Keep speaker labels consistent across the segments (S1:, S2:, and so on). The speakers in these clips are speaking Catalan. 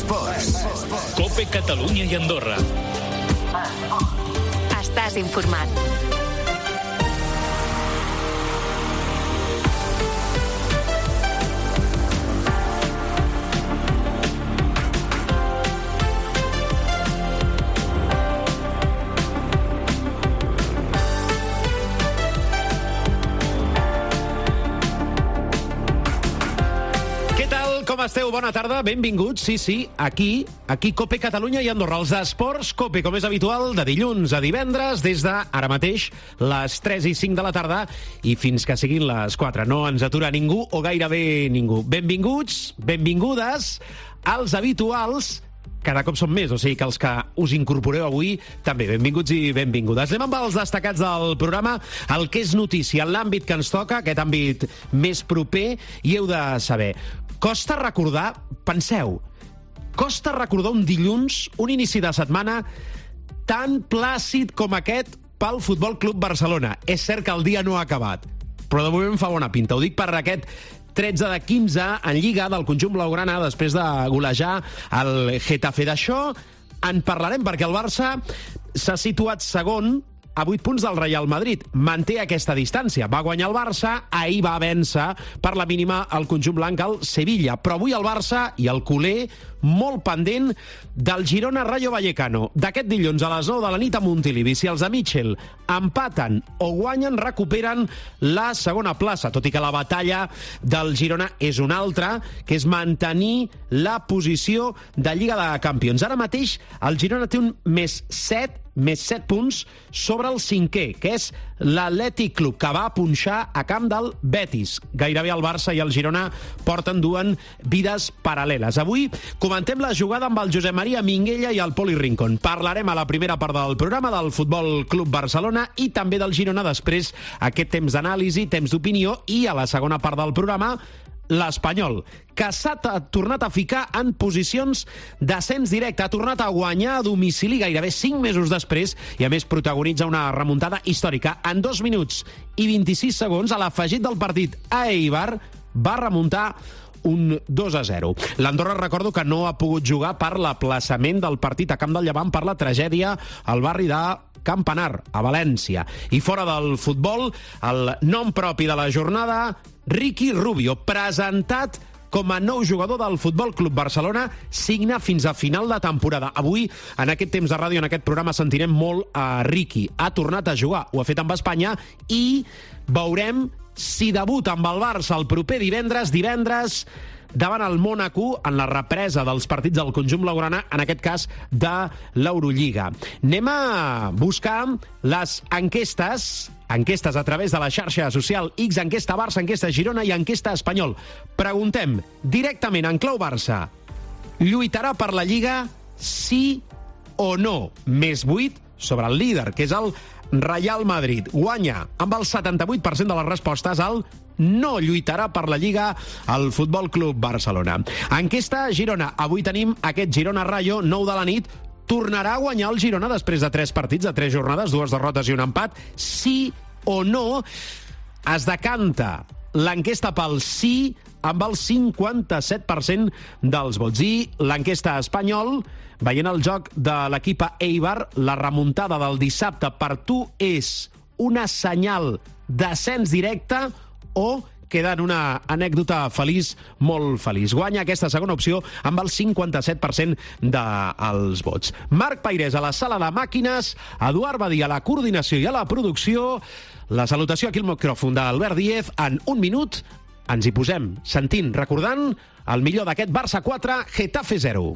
S1: Esports.
S2: COPE Catalunya i Andorra.
S3: Estàs informat.
S4: Com esteu? Bona tarda, benvinguts. Sí, aquí COPE Catalunya i Andorra, els esports COPE, com és habitual, de dilluns a divendres, des de, ara mateix, les 3 i 5 de la tarda i fins que siguin les 4. No ens atura ningú o gairebé ningú. Benvinguts, benvingudes, als habituals. Cada cop són més, o sigui que els que us incorporeu avui també, benvinguts i benvingudes. Anem amb els destacats del programa, el que és notícia en l'àmbit que ens toca, aquest àmbit més proper, i heu de saber. Costa recordar, penseu, costa recordar un dilluns, un inici de setmana tan plàcid com aquest pel Futbol Club Barcelona. És cert que el dia no ha acabat, però de moment fa bona pinta. Ho dic per aquest 13 de 15 en Lliga del conjunt blaugrana després de golejar el Getafe. D'això en parlarem perquè el Barça s'ha situat segon a 8 punts del Real Madrid. Manté aquesta distància. Va guanyar el Barça, ahir va vèncer per la mínima el conjunt blanc al Sevilla. Però avui el Barça i el culer molt pendent del Girona Rayo Vallecano. D'aquest dilluns a les 9 de la nit a Montilivi. Si els de Mitchell empaten o guanyen, recuperen la segona plaça, tot i que la batalla del Girona és una altra, que és mantenir la posició de Lliga de Campions. Ara mateix el Girona té un més 7 punts sobre el cinquè, que és l'Atlètic Club, que va punxar a camp del Betis. Gairebé el Barça i el Girona porten duent vides paral·leles. Avui comentem la jugada amb el Josep Maria Minguella i el Poli Rincón. Parlarem a la primera part del programa del Futbol Club Barcelona i també del Girona, després aquest temps d'anàlisi, temps d'opinió, i a la segona part del programa l'Espanyol, que s'ha tornat a ficar en posicions d'ascens directe, ha tornat a guanyar a domicili gairebé 5 mesos després i a més protagonitza una remuntada històrica. En 2 minuts i 26 segons, a l'afegit del partit a Eibar, va remuntar un 2-0. L'Andorra, recordo que no ha pogut jugar per l'aplaçament del partit a Camp del Llevant per la tragèdia al barri de Campanar, a València. I fora del futbol, el nom propi de la jornada, Ricky Rubio, presentat com a nou jugador del Futbol Club Barcelona, signa fins a final de temporada. Avui, en aquest temps de ràdio, en aquest programa, sentirem molt a Ricky. Ha tornat a jugar, ho ha fet amb Espanya, i veurem si debuta amb el Barça el proper divendres davant el Mónaco en la represa dels partits del conjunt blaugrana, en aquest cas de l'Eurolliga. Anem a buscar les enquestes a través de la xarxa social X, enquesta Barça, enquesta Girona i enquesta Espanyol. Preguntem directament en clau Barça: lluitarà per la Lliga, sí o no? Més 8 sobre el líder, que és el Real Madrid. Guanya amb el 78% de les respostes el no lluitarà per la Lliga al Futbol Club Barcelona. Enquesta Girona. Avui tenim aquest Girona-Rayo, 9 de la nit. Tornarà a guanyar el Girona després de 3 partits, de 3 jornades, 2 derrotes i un empat? Sí o no? Es decanta l'enquesta pel sí amb el 57% dels vots. I l'enquesta Espanyol, veient el joc de l'equip Eibar, la remuntada del dissabte per tu és una senyal d'ascens directe o queda en una anècdota feliç, molt feliç? Guanya aquesta segona opció amb el 57% dels vots. Marc Pairés a la sala de màquines, Eduard Badí a la coordinació i a la producció. La salutació aquí al micròfon d'Albert Díez. En un minut ens hi posem, sentint, recordant el millor d'aquest Barça 4, Getafe 0.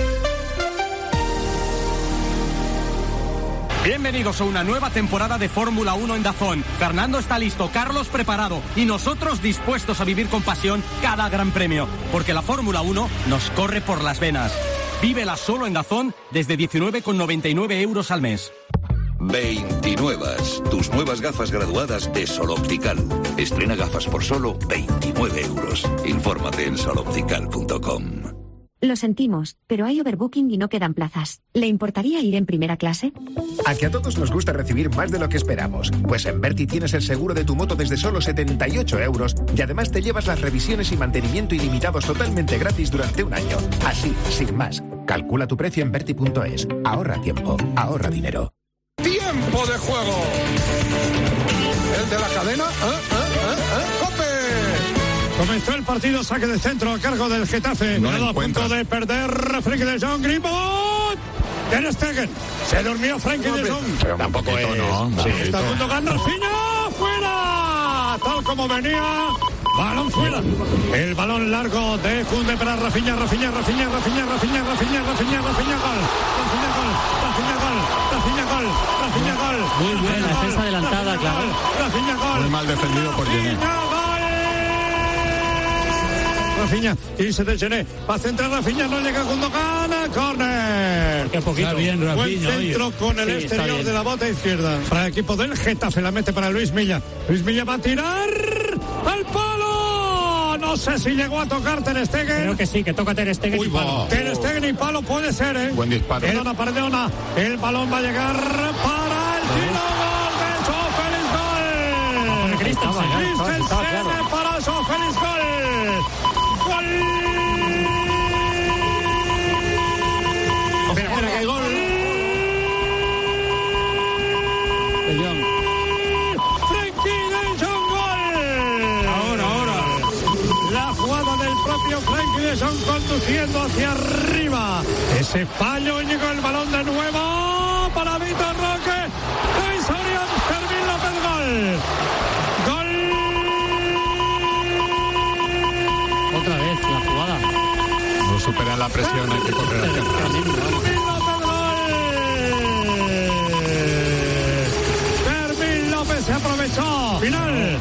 S5: Bienvenidos a una nueva temporada de Fórmula 1 en DAZN. Fernando está listo, Carlos preparado y nosotros dispuestos a vivir con pasión cada gran premio, porque la Fórmula 1 nos corre por las venas. Vívela solo en DAZN desde 19,99 € al mes.
S1: 29. Tus nuevas gafas graduadas de Sol Optical. Estrena gafas por solo 29 €. Infórmate en soloptical.com.
S3: Lo sentimos, pero hay overbooking y no quedan plazas. ¿Le importaría ir en primera clase?
S6: A que a todos nos gusta recibir más de lo que esperamos. Pues en Berti tienes el seguro de tu moto desde solo 78 euros y además te llevas las revisiones y mantenimiento ilimitados totalmente gratis durante un año. Así, sin más. Calcula tu precio en Berti.es. Ahorra tiempo, ahorra dinero.
S7: ¡Tiempo de juego! ¿El de la cadena? ¡Cope!
S8: Comenzó el partido, saque de centro a cargo del Getafe.
S7: No
S8: a punto de perder Frenkie de Jong. Griezmann. Ter Stegen. Se durmió Frenkie de Jong.
S7: Pero tampoco es...
S8: Sí, está Gundogan. Rafinha. ¡Fuera! Tal como venía. Balón fuera. El balón largo de Koundé para Rafinha. Gol. Rafinha, gol.
S9: Muy buena defensa adelantada, claro.
S8: Rafinha, gol.
S7: Muy mal defendido por Gené.
S8: Rafinha, irse de Gené, va a centrar Rafinha, no llega Gundogan, córner.
S9: Qué poquito. Está bien, Rafinha.
S8: Buen centro con el exterior de la bota izquierda. Para el equipo del Getafe, la mete para Luis Milla. Luis Milla va a tirar al palo. No sé si llegó a tocar Ter Stegen.
S9: Creo que sí, que toca Ter Stegen y palo.
S8: Ter Stegen y palo puede ser, ¿eh?
S7: Buen disparo.
S8: Perdona. El balón va a llegar para el tiro. Gol de Joe Félix. Gol. Christensen para Joe Félix. Gol. Espera, que hay gol.
S9: De Jong.
S8: Frenkie de Jong, gol. Ahora. La jugada del propio Frenkie de Jong conduciendo hacia arriba. Ese fallo, llegó el balón de nuevo para Vitor Roque. Luis Orión, Fermín López, gol.
S9: Otra vez la jugada.
S7: No supera la presión, hay que correr hacia atrás.
S8: Fermín López se aprovechó. Final.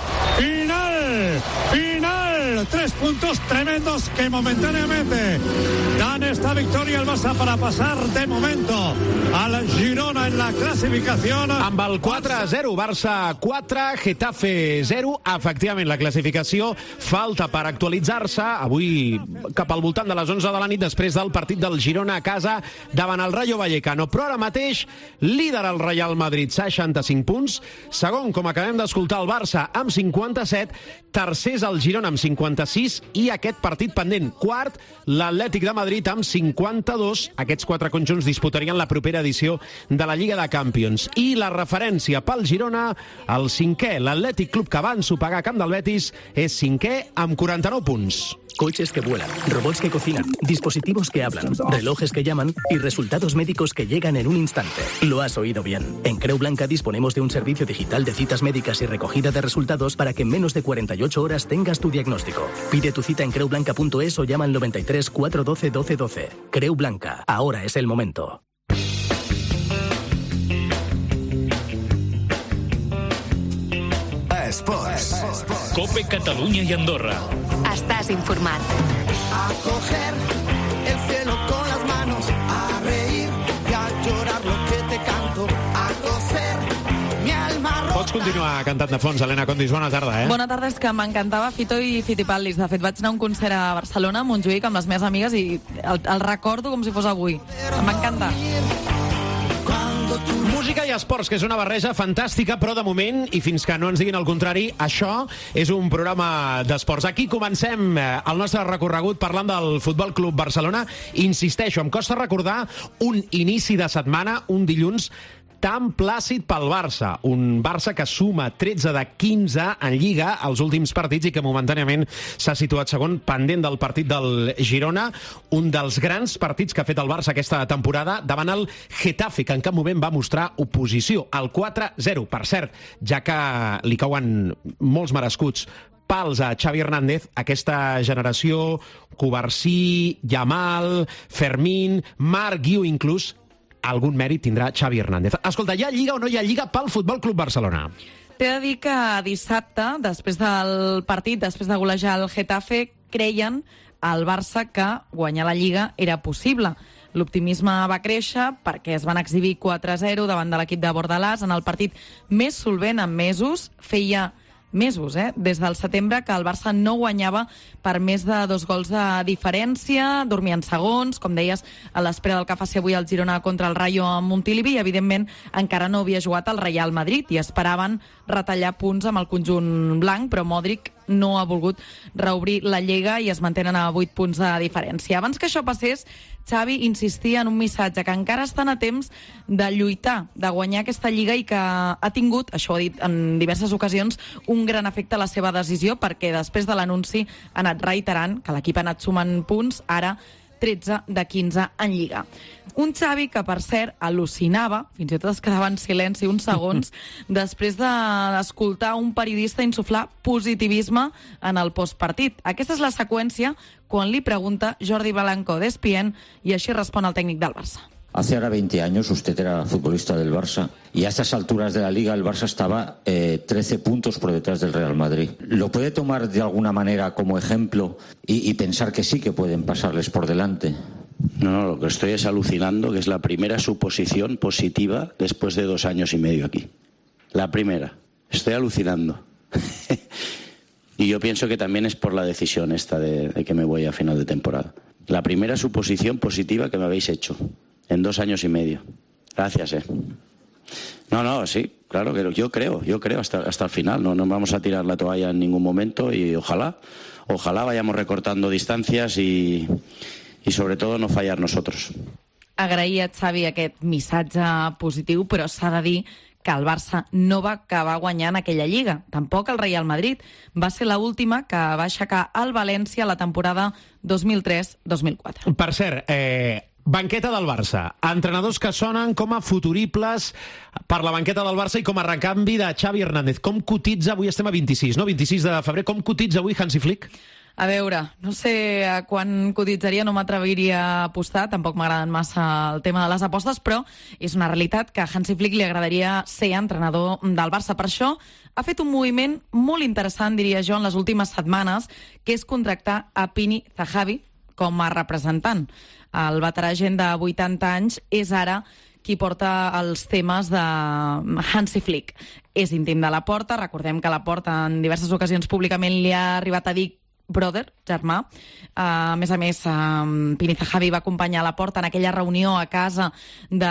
S8: 3 puntos tremendos que momentáneamente dan esta victoria al Barça para pasar de momento al Girona en la classificació.
S4: Amb el 4-0, Barça 4, Getafe 0. Efectivament, la classificació falta per actualitzar-se. Avui cap al voltant de les 11 de la nit, després del partit del Girona a casa davant el Rayo Vallecano. Però ara mateix, líder el Real Madrid, 65 punts. Segon, com acabem d'escoltar, el Barça amb 57. Tercers el Girona amb 56 i aquest partit pendent. Quart, l'Atlètic de Madrid amb 52. Aquests 4 conjunts disputarien la propera edició de la Lliga de Campions. I la referència pel Girona, el 5è, l'Atlètic Club que va ensopegar a camp del Betis, és 5è amb 49 punts.
S10: Coches que vuelan, robots que cocinan, dispositivos que hablan, relojes que llaman y resultados médicos que llegan en un instante. Lo has oído bien. En Creu Blanca disponemos de un servicio digital de citas médicas y recogida de resultados para que en menos de 48 horas tengas tu diagnóstico. Pide tu cita en creublanca.es o llama al 93 412 1212. Creu Blanca, ahora es el momento.
S2: Esports. Cope Catalunya i Andorra.
S3: Estàs informat.
S11: A coger el cielo con las manos, a reír y a llorar lo que te canto, a coser mi alma rota.
S4: Pots continuar cantant de fons, Helena Condis. Bona tarda,
S12: Bona tarda, és que m'encantava Fito i Fitipaldis. De fet, vaig anar a un concert a Barcelona, a Montjuïc, amb les meves amigues i el recordo com si fos avui. Em va encantar.
S4: Música i esports, que és una barreja fantàstica, però de moment, i fins que no ens diguin el contrari, això és un programa d'esports. Aquí comencem el nostre recorregut parlant del Futbol Club Barcelona. Insisteixo, em costa recordar un inici de setmana, un dilluns, tan plàcid pel Barça. Un Barça que suma 13 de 15 en Lliga als últims partits i que momentàniament s'ha situat segon, pendent del partit del Girona, un dels grans partits que ha fet el Barça aquesta temporada davant el Getafe, que en cap moment va mostrar oposició. El 4-0, per cert, ja que li cauen molts merescuts pals a Xavi Hernández, aquesta generació, Covarsí, Yamal, Fermín, Marc Guiu inclús, algun mèrit tindrà Xavi Hernández. Escolta, hi ha Lliga o no hi ha Lliga pel Futbol Club Barcelona?
S12: T'he de dir que dissabte, després del partit, després de golejar el Getafe, creien al Barça que guanyar la Lliga era possible. L'optimisme va créixer perquè es van exhibir 4-0 davant de l'equip de Bordalàs en el partit més solvent en mesos. Feia mesos, des del setembre, que el Barça no guanyava per més de 2 gols de diferència, dormia en segons, com deies, a l'espera del que faci avui el Girona contra el Rayo a Montilivi, i evidentment encara no havia jugat al Real Madrid i esperaven retallar punts amb el conjunt blanc, però Modric no ha volgut reobrir la Lliga i es mantenen a 8 punts de diferència. Abans que això passés, Xavi insistia en un missatge que encara estan a temps de lluitar, de guanyar aquesta Lliga, i que ha tingut, això ho ha dit en diverses ocasions, un gran efecte a la seva decisió, perquè després de l'anunci ha anat reiterant que l'equip ha anat sumant punts, ara 13 de 15 en Lliga. Un Xavi que, per cert, al·lucinava, fins i tot es quedava en silenci uns segons, després d'escoltar un periodista insuflar positivisme en el postpartit. Aquesta és la seqüència quan li pregunta Jordi Blanco d'ESPN, i així respon el tècnic del Barça.
S13: Hace ahora 20 años usted era futbolista del Barça y a estas alturas de la Liga el Barça estaba 13 puntos por detrás del Real Madrid. ¿Lo puede tomar de alguna manera como ejemplo y pensar que sí que pueden pasarles por delante?
S14: No, lo que estoy es alucinando, que es la primera suposición positiva después de 2 años y medio aquí. La primera. Estoy alucinando. Y yo pienso que también es por la decisión esta de que me voy a final de temporada. La primera suposición positiva que me habéis hecho en 2 años y medio. Gracias, No, sí, claro, que yo creo hasta el final. No vamos a tirar la toalla en ningún momento y ojalá vayamos recortando distancias y sobre todo no fallar nosotros.
S12: Agraïa a Xavi aquest missatge positiu, però s'ha de dir que el Barça no va acabar guanyant aquella Lliga. Tampoc el Real Madrid. Va ser l'última que va aixecar el València la temporada 2003-2004.
S4: Per cert, banqueta del Barça. Entrenadors que sonen com a futuribles per la banqueta del Barça i com a recanvi de Xavi Hernández. Com cotitza, avui estem a 26, no? 26 de febrer. Com cotitza avui Hansi Flick?
S12: A veure, no sé a quan cotitzaria, no m'atreviria a apostar, tampoc m'agraden massa el tema de les apostes, però és una realitat que a Hansi Flick li agradaria ser entrenador del Barça. Per això ha fet un moviment molt interessant, diria jo, en les últimes setmanes, que és contractar a Pini Zahavi com a representant. El veterà gent de 80 anys és ara qui porta els temes de Hansi Flick. És íntim de Laporta, recordem que Laporta en diverses ocasions públicament li ha arribat a dir brother, germà. A més, Pini Zahavi va acompanyar Laporta en aquella reunió a casa de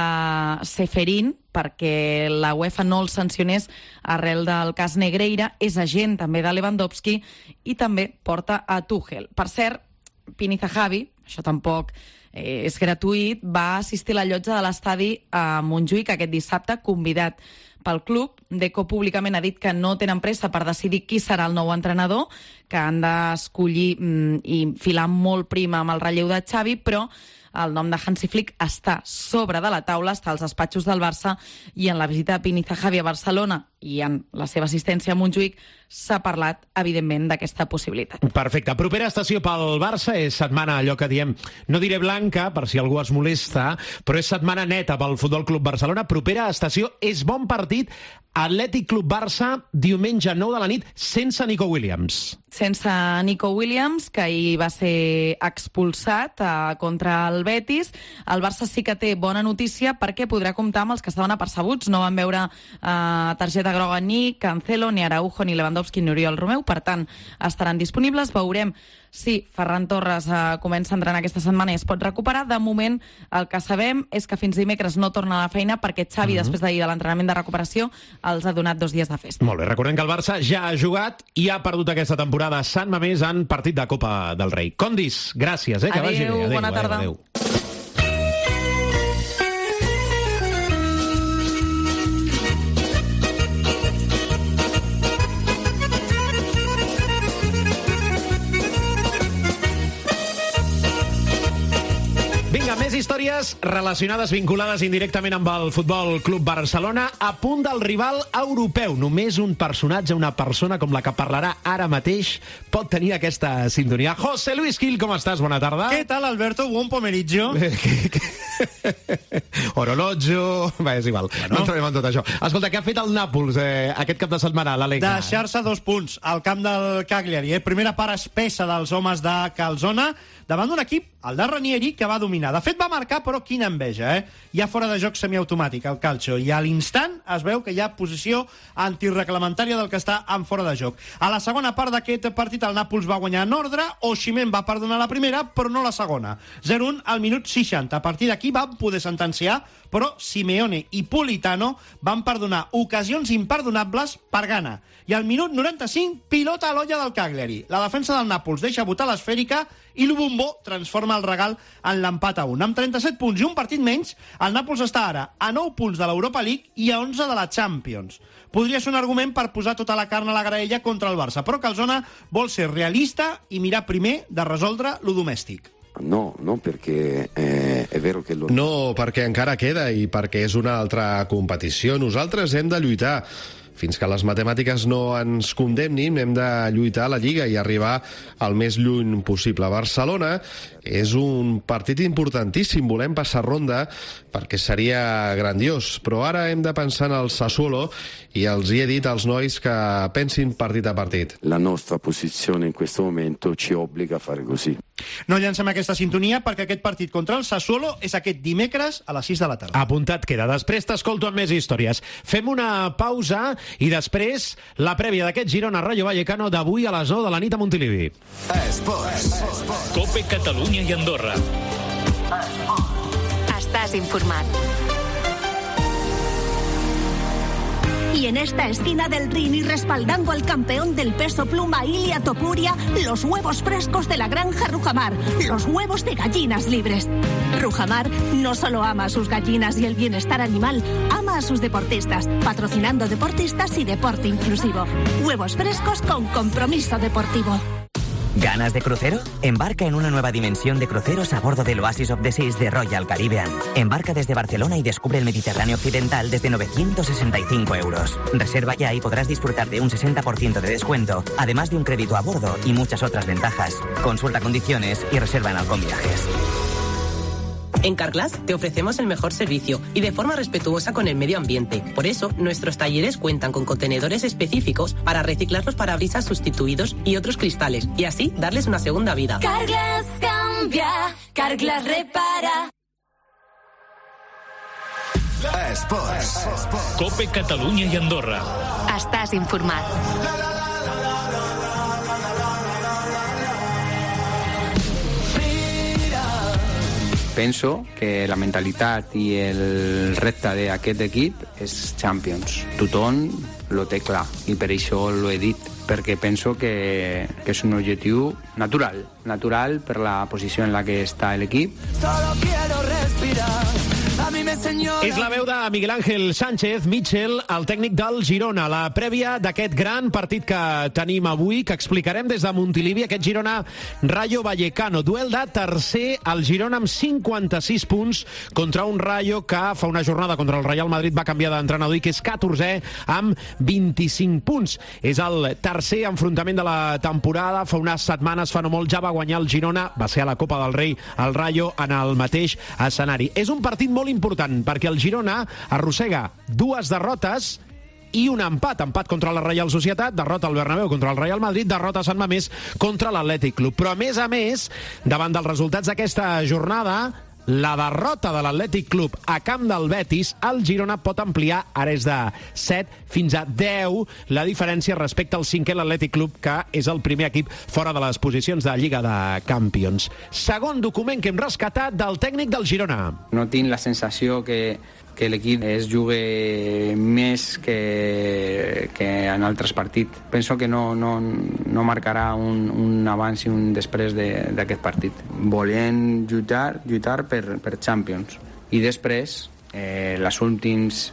S12: Ceferín perquè la UEFA no el sancionés arrel del cas Negreira. És agent també de Lewandowski i també porta a Tuchel. Per cert, Pini Zahavi, això tampoc és gratuït, va assistir a la llotja de l'estadi a Montjuïc aquest dissabte, convidat pel club. Deco públicament ha dit que no tenen pressa per decidir qui serà el nou entrenador, que han d'escollir i filar molt prim amb el relleu de Xavi, però el nom de Hansi Flick està sobre de la taula, està als despatxos del Barça, i en la visita de Pini Zahavi a Barcelona i en la seva assistència a Montjuïc s'ha parlat, evidentment, d'aquesta possibilitat.
S4: Perfecte. Propera estació pel Barça és setmana, allò que diem, no diré blanca, per si algú es molesta, però és setmana neta pel Futbol Club Barcelona. Propera estació és bon partit, Atlètic Club Barça, diumenge 9 de la nit, sense Nico Williams.
S12: Sense Nico Williams, que ahir va ser expulsat contra el Betis. El Barça sí que té bona notícia perquè podrà comptar amb els que estaven apercebuts. No van veure targeta groga ni Cancelo, ni Araujo, ni Lewandowski, ni Oriol Romeu. Per tant, estaran disponibles. Veurem si Ferran Torres comença a entrenar aquesta setmana i es pot recuperar. De moment, el que sabem és que fins dimecres no torna a la feina perquè Xavi, després d'ahir de l'entrenament de recuperació, els ha donat 2 dies de festa.
S4: Molt bé, recordem que el Barça ja ha jugat i ha perdut aquesta temporada a Sant Mamés en partit de Copa del Rei. Condis, gràcies, que vagi bé.
S12: Adéu, bona tarda.
S4: Adéu. Vinga, més històries relacionades, vinculades indirectament amb el Futbol Club Barcelona. A punt del rival europeu. Només un personatge, una persona com la que parlarà ara mateix pot tenir aquesta sintonia. José Luis Gil, com estàs? Bona tarda.
S15: ¿Qué tal, Alberto? Buon pomeriggio.
S4: Orologio... Bé, és igual, no entrarem en tot això. Escolta, què ha fet el Nàpols aquest cap de setmana, l'Alec?
S15: Deixar-se 2 punts al camp del Cagliari. Primera part espessa dels homes de Calzona davant d'un equip, el de Ranieri, que va dominar. De fet, va marcar, però quina enveja, Hi ha fora de joc semiautomàtic, el Calcio, i a l'instant es veu que hi ha posició antireglamentària del que està en fora de joc. A la segona part d'aquest partit, el Nàpols va guanyar en ordre, Osimhen va perdonar la primera, però no la segona. 0-1 al minut 60. A partir d'aquí van poder sentenciar, però Simeone i Politano van perdonar ocasions imperdonables per gana. I al minut 95, pilota a l'olla del Cagliari. La defensa del Nàpols deixa botar l'esfèrica i l'Ubumbó transforma el regal en l'empat a 1. Amb 37 punts i un partit menys, el Nàpols està ara a 9 punts de l'Europa League i a 11 de la Champions. Podria ser un argument per posar tota la carn a la graella contra el Barça, però Calzona vol ser realista i mirar primer de resoldre lo domèstic.
S16: No, perquè és vero que...
S17: No, perquè encara queda i perquè és una altra competició. Nosaltres hem de lluitar. Fins que les matemàtiques no ens condemnin, hem de lluitar a la Lliga i arribar al més lluny possible. Barcelona és un partit importantíssim. Volem passar ronda perquè seria grandiós. Però ara hem de pensar en el Sassuolo i els hi he dit als nois que pensin partit a partit.
S16: La nostra posició en aquest moment ci obliga a fer così.
S15: No llancem aquesta sintonia perquè aquest partit contra el Sassuolo és aquest dimecres a les 6 de la tarda.
S4: Apuntat queda. Després t'escolto amb més històries. Fem una pausa i després la prèvia d'aquest Girona Rayo Vallecano d'avui a les 9 de la nit a Montilivi.
S2: Cope Catalunya i Andorra.
S3: Estàs informat. Y en esta esquina del ring y respaldando al campeón del peso pluma Ilia Topuria, los huevos frescos de la granja Rujamar, los huevos de gallinas libres. Rujamar no solo ama a sus gallinas y el bienestar animal, ama a sus deportistas, patrocinando deportistas y deporte inclusivo. Huevos frescos con compromiso deportivo.
S18: ¿Ganas de crucero? Embarca en una nueva dimensión de cruceros a bordo del Oasis of the Seas de Royal Caribbean. Embarca desde Barcelona y descubre el Mediterráneo Occidental desde 965 euros. Reserva ya y podrás disfrutar de un 60% de descuento, además de un crédito a bordo y muchas otras ventajas. Consulta condiciones y reserva en Halcón Viajes.
S19: En Carglass te ofrecemos el mejor servicio y de forma respetuosa con el medio ambiente. Por eso, nuestros talleres cuentan con contenedores específicos para reciclar los parabrisas sustituidos y otros cristales, y así darles una segunda vida.
S20: Carglass cambia, Carglass repara.
S2: Esports. Cope Catalunya i Andorra.
S3: Estàs informat.
S21: Penso que la mentalitat i el repte d'aquest equip és Champions. Tothom lo té clar i per això lo he dit, perquè penso que és un objectiu natural per la posició en la que està l'equip.
S11: Solo quiero respirar.
S4: És la veu de Miguel Ángel Sánchez Mitchell, el tècnic del Girona. La prèvia d'aquest gran partit que tenim avui, que explicarem des de Montilivi, aquest Girona Rayo Vallecano. Duel de tercer, el Girona amb 56 punts contra un Rayo que fa una jornada contra el Real Madrid va canviar d'entrenador i que és 14è amb 25 punts. És el tercer enfrontament de la temporada. Fa unes setmanes, fa no molt, ja va guanyar el Girona, va ser a la Copa del Rei el Rayo en el mateix escenari. És un partit molt important perquè el Girona arrossega 2 derrotes i un empat contra la Reial Societat, derrota al Bernabéu contra el Real Madrid, derrota a Sant Mamés contra l'Atlètic Club. Però a més, davant dels resultats d'aquesta jornada, la derrota de l'Atlètic Club a camp del Betis, el Girona pot ampliar, ara és de 7 fins a 10, la diferència respecte al 5è, l'Atlètic Club, que és el primer equip fora de les posicions de Lliga de Campions. Segon document que hem rescatat del tècnic del Girona.
S21: No tinc la sensació que l'equip es jugui més que en altres partits. Penso que no marcarà un abans i un després d'aquest partit. Volem lluitar per Champions. I després, les últimes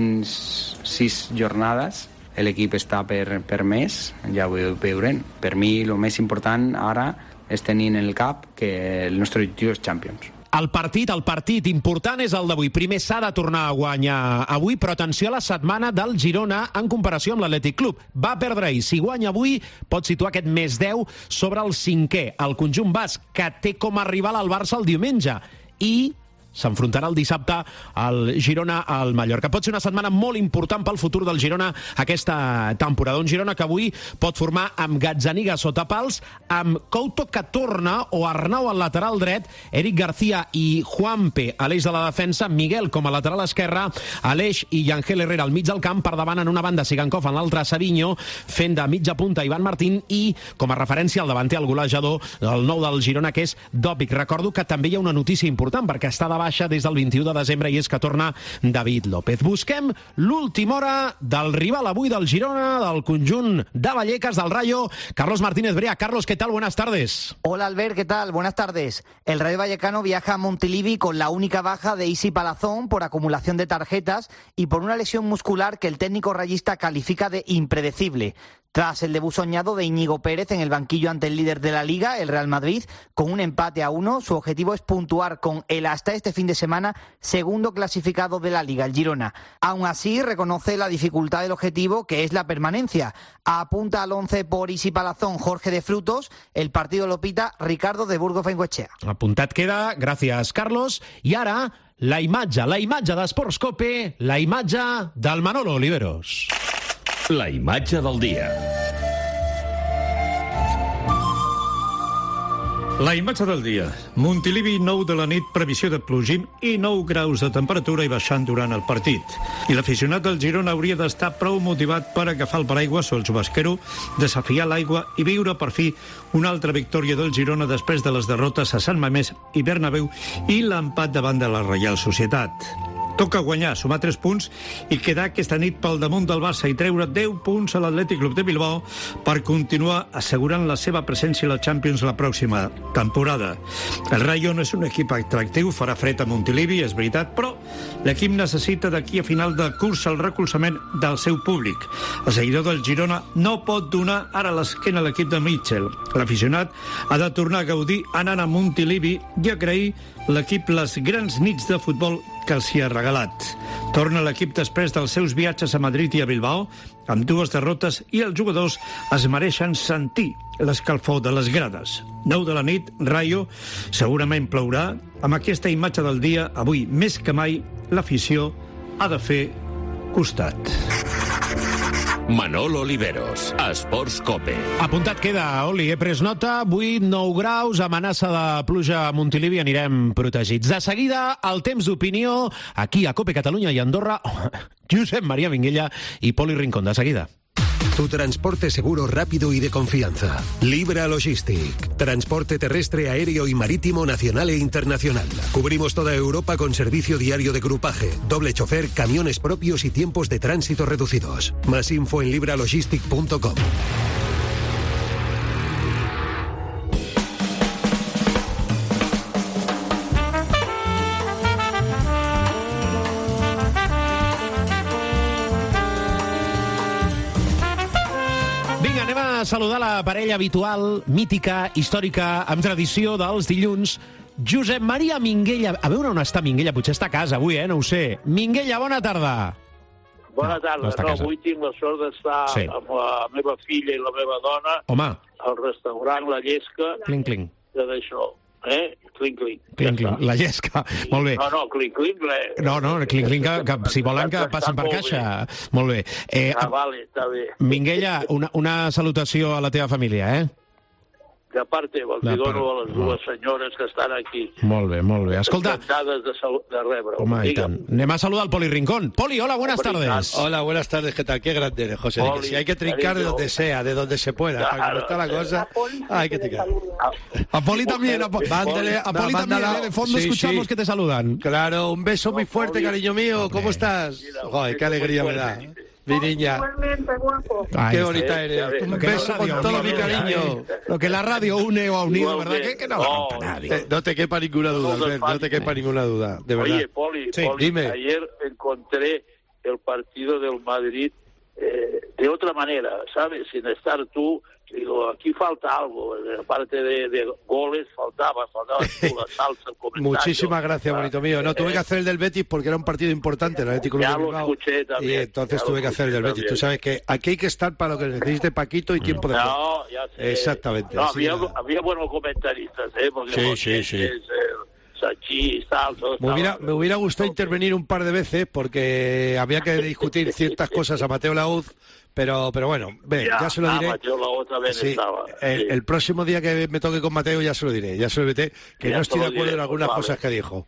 S21: 6 jornades, l'equip està per més, ja ho veurem. Per mi, el més important ara és tenir en el cap que el nostre objectiu és Champions.
S4: El partit important és el d'avui. Primer s'ha de tornar a guanyar avui, però atenció a la setmana del Girona en comparació amb l'Atlètic Club. Va perdre ahir. Si guanya avui, pot situar aquest més 10 sobre el 5è. El conjunt basc, que té com a rival el Barça el diumenge. I s'enfrontarà el dissabte al Girona al Mallorca. Pot ser una setmana molt important pel futur del Girona aquesta temporada. Un Girona que avui pot formar amb Gazzaniga sota pals, amb Couto que torna o Arnau al lateral dret, Eric García i Juanpe a l'eix de la defensa, Miguel com a lateral esquerre, Aleix i Ángel Herrera al mig del camp, per davant en una banda Sigankov, en l'altra Savinho, fent de mitja punta Ivan Martín i com a referència al davanter, el golejador, el nou del Girona, que és Dobbik. Recordo que també hi ha una notícia important perquè està de baixa des del 21 de desembre i és que torna David López. Busquem l'última hora del rival avui del Girona, del conjunt de Vallecas, del Rayo, Carlos Martínez Brea. Carlos, ¿qué tal? Buenas tardes.
S5: Hola Albert, ¿qué tal? Buenas tardes. El Rayo Vallecano viaja a Montilivi con la única baja de Isi Palazón por acumulación de tarjetas y por una lesión muscular que el técnico rayista califica de impredecible. Tras el debut soñado de Íñigo Pérez en el banquillo ante el líder de la Liga, el Real Madrid, con un empate a 1, su objetivo es puntuar con el hasta este fin de semana segundo clasificado de la Liga, el Girona. Aún así, reconoce la dificultad del objetivo, que es la permanencia. Apunta al 11 por Isi Palazón, Jorge de Frutos. El partido lo pita Ricardo de Burgos Bengoechea.
S4: Apuntat queda, gràcies, Carlos. I ara, la imatge d'Esports Cope, la imatge del Manolo Oliveros.
S2: La imatge del dia.
S8: La imatge del dia. Montilivi, 9 de la nit, previsió de plogim i 9 graus de temperatura i baixant durant el partit. I l'aficionat del Girona hauria d'estar prou motivat per agafar el paraigües o el xubasquero, desafiar l'aigua i viure per fi una altra victòria del Girona després de les derrotes a Sant Mamés i Bernabéu i l'empat davant de la Reial Societat. Toca guanyar, sumar 3 punts i quedar aquesta nit pel damunt del Barça i treure 10 punts a l'Atlètic Club de Bilbao per continuar assegurant la seva presència a la Champions la pròxima temporada. El Rayo no és un equip atractiu, farà fred a Montilivi, és veritat, però l'equip necessita d'aquí a final de curs el recolzament del seu públic. El seguidor del Girona no pot donar ara l'esquena a l'equip de Mitchell. L'aficionat ha de tornar a gaudir anant a Montilivi i agrair l'equip les grans nits de futbol que els hi ha regalat. Torna l'equip després dels seus viatges a Madrid i a Bilbao, amb 2 derrotes, i els jugadors es mereixen sentir l'escalfor de les grades. 9 de la nit, Rayo, segurament plourà. Amb aquesta imatge del dia, avui més que mai, l'afició ha de fer costat.
S2: Manolo Oliveros, Esports Cope.
S4: Apuntat queda, Oli, he pres nota, 8, 9 graus, amenaça de pluja a Montilivi, anirem protegits. De seguida, el temps d'opinió, aquí a Cope Catalunya i Andorra, Josep María Minguella i Poli Rincón, de seguida.
S22: Tu transporte seguro, rápido y de confianza. Libra Logistic. Transporte terrestre, aéreo y marítimo nacional e internacional. Cubrimos toda Europa con servicio diario de grupaje, doble chofer, camiones propios y tiempos de tránsito reducidos. Más info en libralogistic.com.
S4: A saludar la parella habitual, mítica, històrica, amb tradició dels dilluns, Josep Maria Minguella. A veure on està Minguella, potser està a casa avui, no ho sé. Minguella, bona tarda.
S23: Bona tarda. No, avui tinc la sort d'estar amb la meva filla i la meva dona al restaurant La Llesca.
S4: Cling, cling.
S23: D'això. Cling, cling.
S4: Cling, cling. La Llesca. Molt bé.
S23: No, cling, cling.
S4: No, cling, cling, que si volen que passen per caixa. Molt bé.
S23: Vale, està bé.
S4: Minguella, una salutació a la teva família,
S23: De part teva, els dono a les dues senyores que estan aquí.
S4: Molt bé, molt bé. Escolta...
S23: Encantades de rebre.
S4: Home, i tant. Anem a saludar al Poli Rincón. Poli, hola, buenas tardes.
S24: Hola, buenas tardes, ¿qué tal? Qué grande eres, José. Si hay que trincar de donde sea, de donde se pueda. Para que está la cosa, hay que trincar.
S4: A Poli también, a Poli también, de fondo escuchamos que te saludan.
S24: Claro, un beso muy fuerte, cariño mío. ¿Cómo estás? Joder, qué alegría me da. Mi niña.
S25: Igualmente, guapo.
S24: Qué bonita eres. Un beso con todo mi cariño.
S4: Lo que la radio une o ha unido, ¿verdad? Que no lo rompa nadie.
S24: No te quepa ninguna duda, Albert, no te quepa ninguna duda, de verdad.
S23: Oye, Poli,
S24: dime.
S23: Ayer encontré el partido del Madrid de otra manera, ¿sabes? Sin estar tú. Digo, aquí falta algo, aparte de goles, faltaba la salsa, el comentario.
S24: Muchísimas gracias, bonito mío. No, tuve que hacer el del Betis porque era un partido importante, el Atlético
S23: ya lo escuché también.
S24: Y entonces tuve que hacer el del Betis. Tú sabes que aquí hay que estar para lo que necesite Paquito y tiempo de juego.
S23: No, ya sé.
S24: Exactamente.
S23: No, había buenos comentaristas, porque
S24: sí.
S23: Sanchís, tal...
S24: Me hubiera gustado intervenir un par de veces porque había que discutir ciertas cosas a Mateo Lauz, pero bueno, ya se lo diré.
S23: Mateo Lauz también estaba.
S24: El próximo día que me toque con Mateo ya se lo diré, que no estoy de acuerdo en algunas cosas que dijo.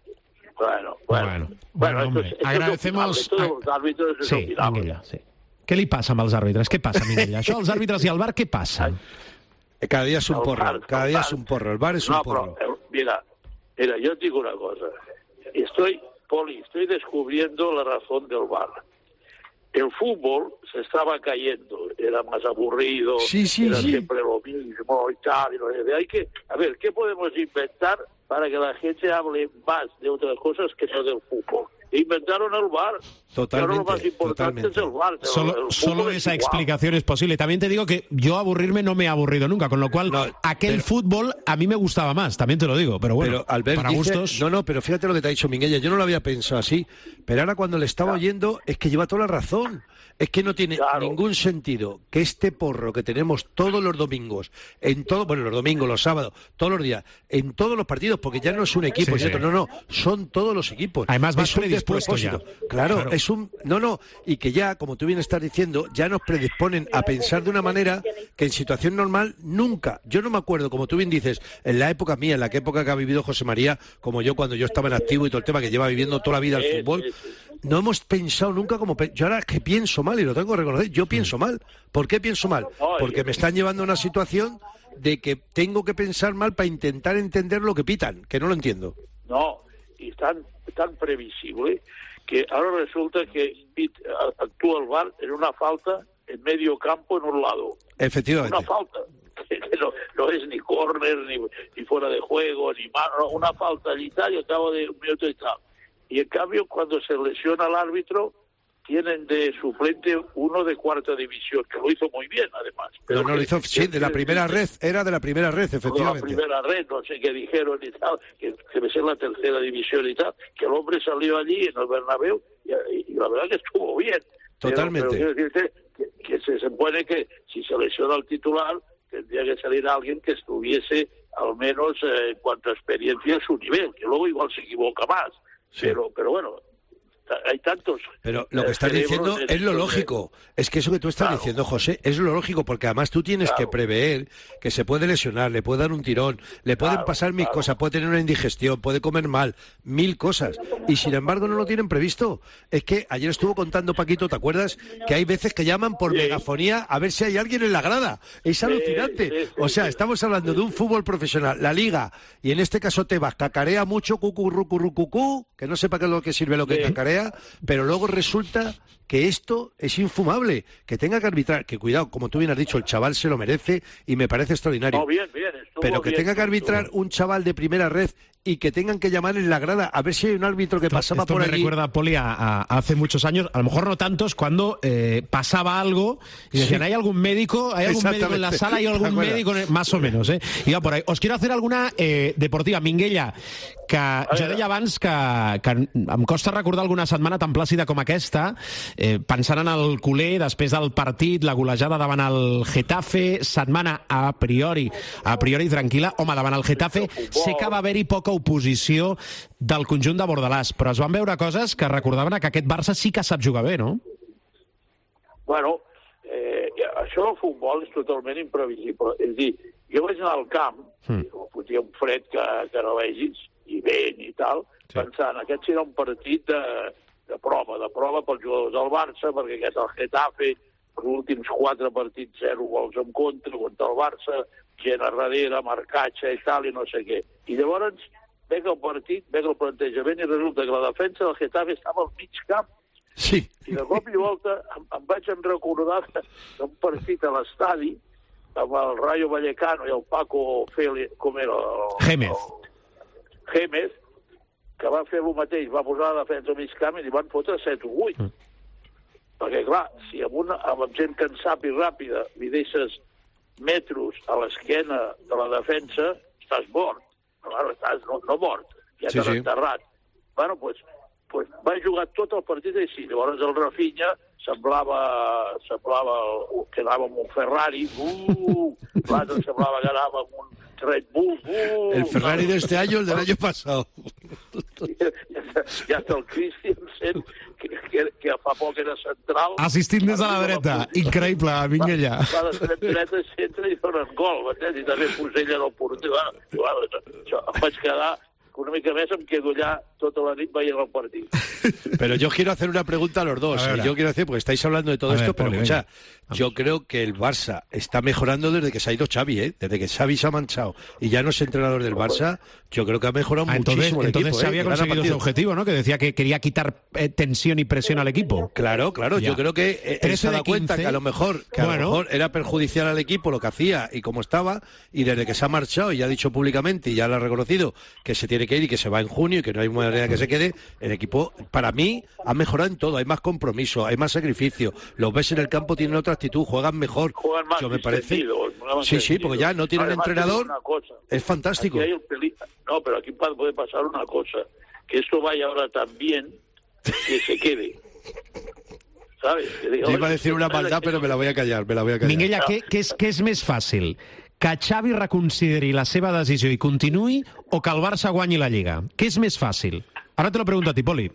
S4: Bueno, hombre, agradecemos...
S23: Los árbitros es opinable.
S4: Minguella, sí. Què li passa amb els àrbitres? Què passa, Minguella? Això, els àrbitres i el VAR, què passa?
S24: Cada día es un porro, el VAR es un porro.
S23: Mira, yo te digo una cosa. Estoy descubriendo la razón del VAR. El fútbol se estaba cayendo, era más aburrido, era siempre lo mismo y tal. A ver, ¿qué podemos inventar para que la gente hable más de otras cosas que no del fútbol? Inventaron el VAR.
S24: Totalmente.
S23: Ahora lo más importante es el VAR.
S4: Solo esa explicación es posible. También te digo que yo aburrirme no me he aburrido nunca, con lo cual fútbol a mí me gustaba más, también te lo digo, pero bueno,
S24: Albert
S4: para gustos...
S24: No, pero fíjate lo que te ha dicho Minguella, yo no lo había pensado así, pero ahora cuando le estaba oyendo es que lleva toda la razón. Es que no tiene ningún sentido que este porro que tenemos todos los domingos, los domingos, los sábados, todos los días, en todos los partidos, porque ya no es un equipo, son todos los equipos.
S4: Además vas predispuesto ya.
S24: Claro, es un... y que ya, como tú bien estás diciendo, ya nos predisponen a pensar de una manera que en situación normal nunca. Yo no me acuerdo, como tú bien dices, en la época mía, en la época que ha vivido José María, como yo cuando yo estaba en activo y todo el tema que lleva viviendo toda la vida el fútbol, no hemos pensado nunca como... Yo ahora que pienso mal, y lo tengo que reconocer, yo pienso mal. ¿Por qué pienso mal? Porque me están llevando a una situación de que tengo que pensar mal para intentar entender lo que pitan, que no lo entiendo.
S23: No, y tan previsible que ahora resulta que actúa el VAR en una falta en medio campo en un lado.
S24: Efectivamente.
S23: Una falta que no es ni córner, ni fuera de juego, ni mano, una falta allí tal, y al cabo de un minuto y tal. Y en cambio, cuando se lesiona al árbitro, tienen de suplente uno de cuarta división, que lo hizo muy bien, además.
S24: Pero no lo hizo, de la primera red, era de la primera red, efectivamente.
S23: De la primera red, no sé qué dijeron y tal, que debe ser la tercera división y tal, que el hombre salió allí en el Bernabéu y la verdad que estuvo bien.
S24: Totalmente.
S23: Pero quiero decirte que se supone que si se lesiona al titular, tendría que salir alguien que estuviese, al menos en cuanto a experiencia, a su nivel, que luego igual se equivoca más. Sí. Pero bueno... Hay tantos.
S24: Pero lo que estás diciendo es lo lógico. Es que eso que tú estás diciendo, José, es lo lógico, porque además tú tienes que prever que se puede lesionar, le puede dar un tirón, le pueden pasar mil cosas, puede tener una indigestión, puede comer mal, mil cosas. Y sin embargo no lo tienen previsto. Es que ayer estuvo contando Paquito, ¿te acuerdas? Que hay veces que llaman por megafonía a ver si hay alguien en la grada. Es alucinante. O sea, estamos hablando de un fútbol profesional, la liga, y en este caso Tebas cacarea mucho, cucurrucurrucucú, que no sepa qué es lo que sirve lo que cacarea. Pero luego resulta que esto es infumable, que tenga que arbitrar, que cuidado, como tú bien has dicho, el chaval se lo merece y me parece extraordinario.
S23: No, bien,
S24: pero que tenga que arbitrar un chaval de primera red y que tengan que llamar en la grada a ver si hay un árbitro que pasaba por allí.
S4: Esto me recuerda, Poli, a hace muchos años, a lo mejor no tantos, cuando pasaba algo y decían, ¿hay algún médico? ¿Hay algún médico en la sala? ¿Hay algún médico? Más o menos, I va por ahí. Os quiero hacer alguna deportiva. Minguella, que ja deia abans que em costa recordar alguna setmana tan plàcida com aquesta, pensant en el culer, després del partit, la golejada davant el Getafe, setmana a priori tranquil·la. Home, davant el Getafe sé que va haver-hi poca oposició del conjunt de Bordalàs, però es van veure coses que recordaven que aquest Barça sí que sap jugar bé, no?
S23: Bueno, això del futbol és totalment imprevisible. És a dir, jo vaig anar al camp, fotia un fred que no vegis, i vent i tal, pensant, aquest serà un partit de prova pels jugadors del Barça, perquè aquest el Getafe, els últims 4 partits 0 gols en contra el Barça, gent a darrere, marcatge i tal, i no sé què. I llavors veig el partit, veig el plantejament, i resulta que la defensa del Getafe estava al mig camp.
S24: Sí.
S23: I de cop i volta em vaig recordar d'un partit a l'estadi amb el Rayo Vallecano i el Paco Félix, com era? Gémez, que va fer el mateix, va posar la defensa al mig camp i li van fotre 7 o 8. Perquè, clar, si amb gent que en sap i ràpida li deixes metros a l'esquena de la defensa, estàs mort. Claro, estàs no mort, ja t'has enterrat. Bueno, doncs va jugar tot el partit així. Llavors el Rafinha semblava que anava amb un Ferrari, l'altre semblava que anava amb Red Bull...
S24: El Ferrari de este año, el del año pasado.
S23: Ja està el Christensen, que fa poc era central.
S4: Assistint des de la dreta. Increïble, Minguella.
S23: Va de dreta i centre i donen gol, m'entens? I també Fusell era el porter. Em vaig quedar... Una mica més em quedo allà tota la nit veient el partit.
S24: Pero yo quiero hacer una pregunta a los dos. Yo quiero decir, porque estáis hablando de todo esto, pero escucha, yo creo que el Barça está mejorando desde que se ha ido Xavi, ¿eh? Desde que Xavi se ha manchado y ya no es entrenador del Barça, yo creo que ha mejorado muchísimo el equipo.
S4: Entonces Xavi ha conseguido su objetivo, ¿no? Que decía que quería quitar tensión y presión al equipo.
S24: Claro, yo creo que él se da cuenta que a lo mejor era perjudicial al equipo lo que hacía y cómo estaba, y desde que se ha marchado y ya ha dicho públicamente y ya lo ha reconocido que se tiene que ir y que se va en junio y que no hay manera que se quede, el equipo para mí ha mejorado en todo, hay más compromiso, hay más sacrificio, los ves en el campo, tienen otra actitud, juegan mejor.
S23: Juegan más
S24: me parece. Sí, porque ya no tienen entrenador, es fantástico.
S23: No, pero aquí puede pasar una cosa, que esto vaya ahora tan bien que se quede. ¿Sabes?
S24: Yo iba a decir una maldad, pero me la voy a callar.
S4: Minguella, què és més fàcil? Que Xavi reconsideri la seva decisió i continuï, o que el Barça guanyi la Lliga? Què és més fàcil? Ara te lo pregunto a ti, Poli.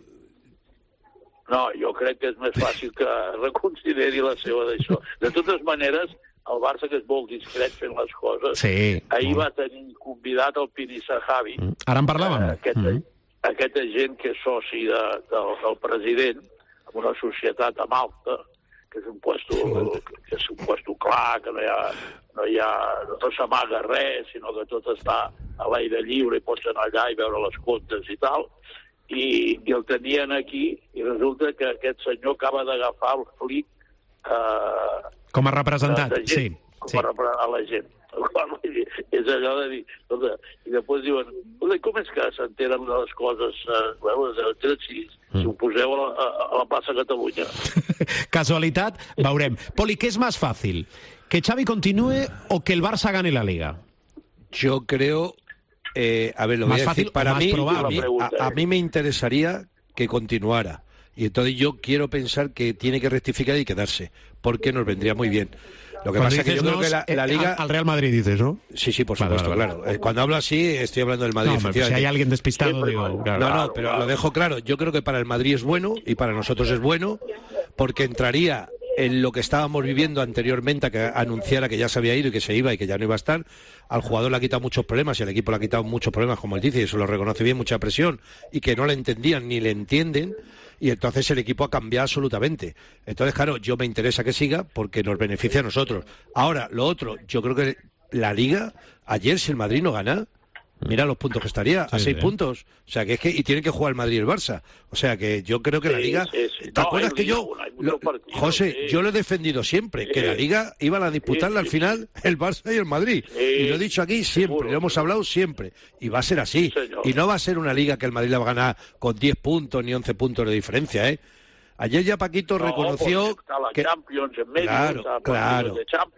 S23: No, jo crec que és més fàcil que reconsideri la seva d'això. De totes maneres, el Barça, que és molt discret fent les coses, ahir va tenir convidat el Pinissa Javi.
S4: Ara en parlàvem.
S23: Aquest agent que és soci del president, en una societat a Malta, que és un puesto clar, que no s'amaga res, sinó que tot està a l'aire lliure i pots anar allà i veure les comptes i tal, i el tenien aquí, i resulta que aquest senyor acaba d'agafar el flic
S4: com a representant,
S23: com a representant a la gent. És allò de dir... I després diuen, com és que s'enteren de les coses si ho poseu a la plaça Catalunya?
S4: Casualitat, veurem. Poli, què és més fàcil? ¿Que Xavi continúe o que el Barça gane la Liga?
S24: Yo creo... a ver, lo voy a decir. Para mí, a mí me interesaría que continuara. Y entonces yo quiero pensar que tiene que rectificar y quedarse, porque nos vendría muy bien. Lo que pasa es que yo creo que la Liga...
S4: Al Real Madrid dices, ¿no?
S24: Sí, por supuesto, claro. Cuando hablo así, estoy hablando del Madrid, efectivamente.
S4: Si hay alguien despistado, digo...
S24: No, pero lo dejo claro. Yo creo que para el Madrid es bueno, y para nosotros es bueno, porque entraría en lo que estábamos viviendo anteriormente, a que anunciara que ya se había ido y que se iba y que ya no iba a estar. Al jugador le ha quitado muchos problemas y al equipo le ha quitado muchos problemas, como él dice, y eso lo reconoce bien, mucha presión, y que no le entendían ni le entienden, y entonces el equipo ha cambiado absolutamente. Entonces, claro, yo me interesa que siga porque nos beneficia a nosotros. Ahora, lo otro, yo creo que la Liga, ayer si el Madrid no gana, mira los puntos que estaría, a 6 puntos. O sea, que es que... Y tiene que jugar el Madrid y el Barça. O sea, que yo creo que la Liga... ¿Te acuerdas que yo... José, yo lo he defendido siempre, que la Liga iban a disputarla al final el Barça y el Madrid. Y lo he dicho aquí siempre, lo hemos hablado siempre. Y va a ser así. Y no va a ser una Liga que el Madrid la va a ganar con 10 puntos ni 11 puntos de diferencia, ¿eh? Ayer ya Paquito reconoció que... Claro.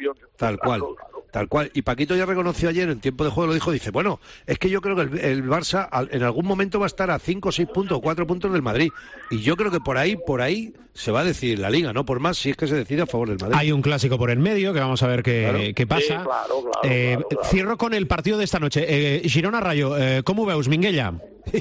S24: Tal cual. Y Paquito ya reconoció ayer, en tiempo de juego lo dijo, dice, bueno, es que yo creo que el Barça en algún momento va a estar a 5, 6 puntos, 4 puntos del Madrid. Y yo creo que por ahí se va a decidir la Liga, no por más, si es que se decide a favor del Madrid.
S4: Hay un clásico por en medio, que vamos a ver qué pasa.
S23: Sí, claro.
S4: Cierro con el partido de esta noche. Girona-Rayo, ¿cómo veus, Minguella?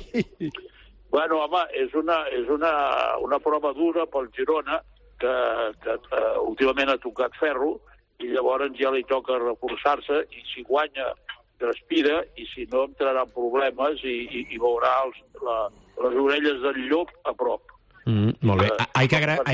S23: Bueno, home, és una prova dura pel Girona, que últimament ha tocat ferro, i llavors ja li toca reforçar-se, i si guanya respira, i si no entrarà en problemes i veurà les orelles del llop a prop.
S4: Molt bé. Hay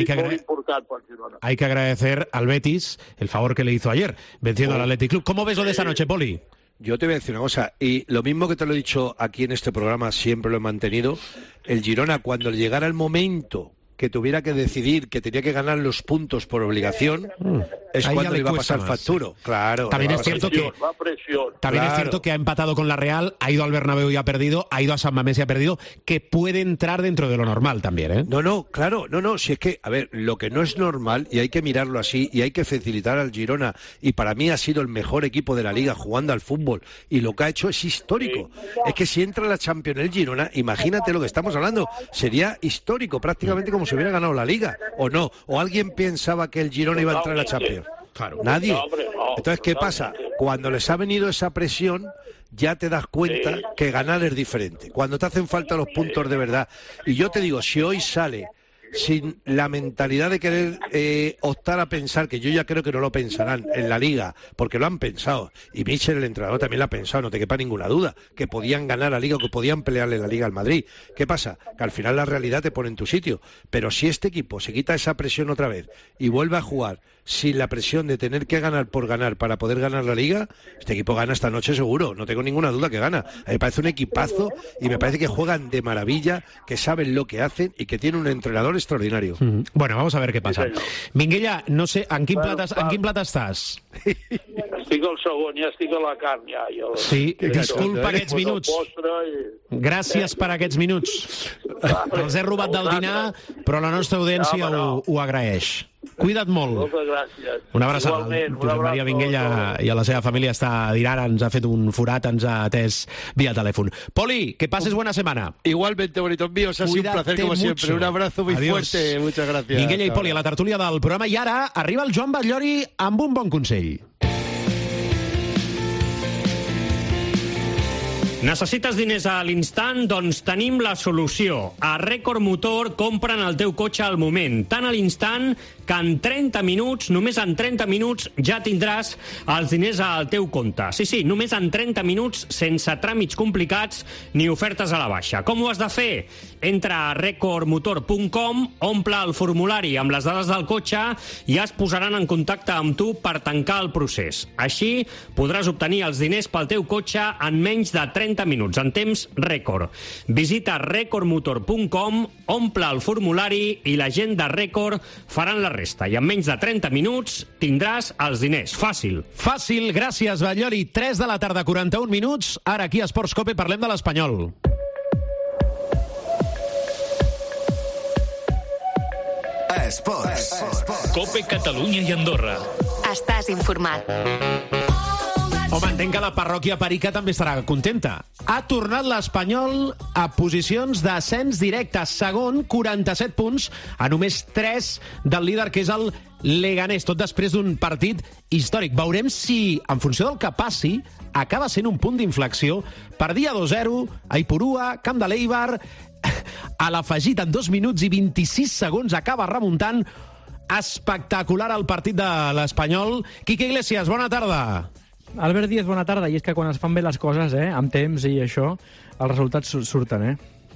S4: que agradecer al Betis el favor que le hizo ayer, venciendo al Athletic Club. ¿Cómo ves lo de esta noche, Poli?
S24: Yo te voy a decir una cosa, y lo mismo que te lo he dicho aquí en este programa, siempre lo he mantenido, el Girona, cuando llegara el momento que tuviera que decidir que tenía que ganar los puntos por obligación, es cuando le iba a pasar facturo. Claro.
S4: También es cierto que ha empatado con la Real, ha ido al Bernabéu y ha perdido, ha ido a San Mamés y ha perdido, que puede entrar dentro de lo normal también, ¿eh?
S24: No, si es que, a ver, lo que no es normal, y hay que mirarlo así, y hay que facilitar al Girona, y para mí ha sido el mejor equipo de la Liga jugando al fútbol, y lo que ha hecho es histórico. Es que si entra la Champions el Girona, imagínate lo que estamos hablando, sería histórico, prácticamente como si hubiera ganado la Liga, o no, o alguien pensaba que el Girona iba a entrar en la Champions.
S4: Claro.
S24: Nadie.
S23: No, hombre, no.
S24: Entonces, ¿qué pasa? Cuando les ha venido esa presión, ya te das cuenta que ganar es diferente. Cuando te hacen falta los puntos de verdad. Y yo te digo, si hoy sale sin la mentalidad de querer optar a pensar, que yo ya creo que no lo pensarán en la Liga, porque lo han pensado, y Michel, el entrenador, también lo ha pensado, no te quepa ninguna duda, que podían ganar la Liga o que podían pelearle la Liga al Madrid. ¿Qué pasa? Que al final la realidad te pone en tu sitio. Pero si este equipo se quita esa presión otra vez y vuelve a jugar sin la presión de tener que ganar por ganar para poder ganar la Liga, este equipo gana esta noche seguro, no tengo ninguna duda que gana. A mí me parece un equipazo y me parece que juegan de maravilla, que saben lo que hacen y que tienen un entrenador extraordinario.
S4: Bueno, vamos a ver què passa. Minguella, no sé, en quin plat estàs?
S23: Estic al segon, ja estic a la carn, ja. Jo,
S4: Sí, disculpa aquests minuts. Gràcies per aquests minuts. Els he robat del dinar, però la nostra audiència ho agraeix. Cuida't molt.
S23: Moltes gràcies.
S4: Una abraçada. Josep Maria Minguella i a la seva família està dirant, ens ha fet un forat, ens ha atès vía telèfon. Poli, que pases buena semana.
S24: Igualmente, bonitos míos, ha sido un placer como siempre. Un abrazo muy fuerte, muchas gracias.
S4: Minguella i Poli a la tertúlia del programa, i ara arriba el Joan Batllori amb un bon consell.
S1: Necessites diners a l'instant? Doncs tenim la solució. A Record Motor compren el teu cotxe al moment, tant a l'instant que en 30 minuts, només en 30 minuts, ja tindràs els diners al teu compte. Sí, només en 30 minuts, sense tràmits complicats ni ofertes a la baixa. Com ho has de fer? Entra a recordmotor.com, omple el formulari amb les dades del cotxe i es posaran en contacte amb tu per tancar el procés. Així podràs obtenir els diners pel teu cotxe en menys de 30 minuts, en temps rècord. Visita recordmotor.com, omple el formulari i la gent de Record faran la resta. I en menys de 30 minuts tindràs els diners. Fàcil.
S4: Fàcil, gràcies, Batllori. 3 de la tarda, 41 minuts. Ara aquí a Esports Cope parlem de l'Espanyol.
S2: Esports. Cope Catalunya i Andorra.
S3: Estàs informat.
S4: Home, entenc que la parròquia Perica també estarà contenta. Ha tornat l'Espanyol a posicions d'ascens directe. Segon, 47 punts, a només 3 del líder, que és el Leganés, tot després d'un partit històric. Veurem si, en funció del que passi, acaba sent un punt d'inflexió per dir a 2-0 a Ipurua, Camp de l'Eibar. A l'afegit, en 2 minuts i 26 segons, acaba remuntant. Espectacular el partit de l'Espanyol. Quique Iglesias, bona tarda.
S6: Albert Díaz, bona tarda. I és que quan es fan bé les coses, amb temps i això, els resultats surten,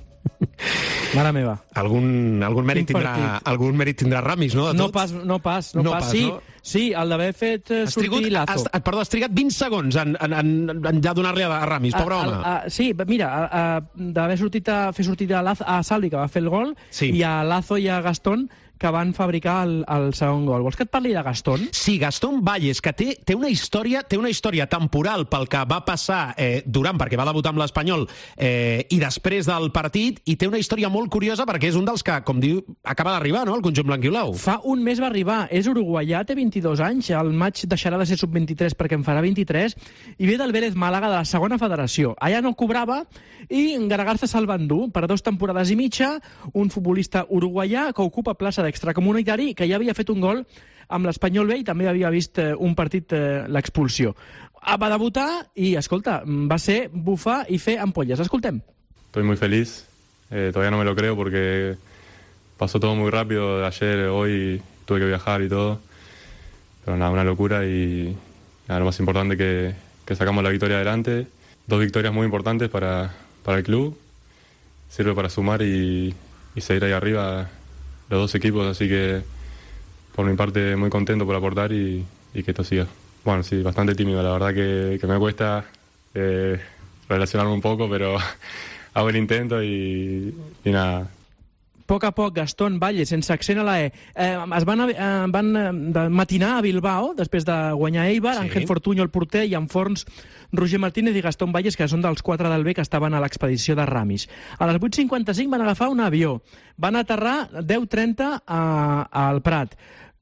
S6: Mare meva.
S4: Algun mèrit tindrà Ramis, no?
S6: No pas. Sí, no? Sí, el d'haver fet sortir Lazo.
S4: Has trigat 20 segons en ja donar-li a Ramis, pobre home.
S6: Sí, mira, d'haver fer sortir a Salvi, que va fer el gol, i a Lazo i a Gastón, que van fabricar el segon gol. Vols que et parli de Gastón?
S4: Sí, Gastón Valles, que té una història temporal pel que va passar durant, perquè va debutar amb l'Espanyol, i després del partit, i té una història molt curiosa perquè és un dels que, com diu, acaba d'arribar, no?, al conjunt blanquioblau.
S6: Fa un mes va arribar, és uruguaià, té 22 anys, al maig deixarà de ser sub-23 perquè en farà 23, i ve del Vélez Màlaga, de la segona federació. Allà no cobrava, i Garagarza se'l va endur per 2 temporades i mitja, un futbolista uruguaià que ocupa plaça d'extracomunitari, que ja havia fet un gol amb l'Espanyol B i també havia vist un partit, l'expulsió. Va debutar i, escolta, va ser bufar i fer ampolles. Escoltem.
S7: Estoy muy feliz, todavía no me lo creo porque pasó todo muy rápido, ayer, hoy tuve que viajar y todo, pero nada, una locura y nada, lo más importante que sacamos la victoria adelante, 2 victorias muy importantes para el club, sirve para sumar y seguir ahí arriba los 2 equipos, así que por mi parte muy contento por aportar y que esto siga. Bueno, sí, bastante tímido, la verdad que me cuesta relacionarme un poco, pero hago el intento y nada.
S6: A poc, Gastón Valles, sense accent a la E. Es van matinar a Bilbao, després de guanyar Eibar, Ángel Fortuño, el porter, i en Forns, Roger Martínez i Gastón Valles, que són dels 4 del B que estaven a l'expedició de Ramis. A les 8:55 van agafar un avió. Van aterrar 10:30 al Prat.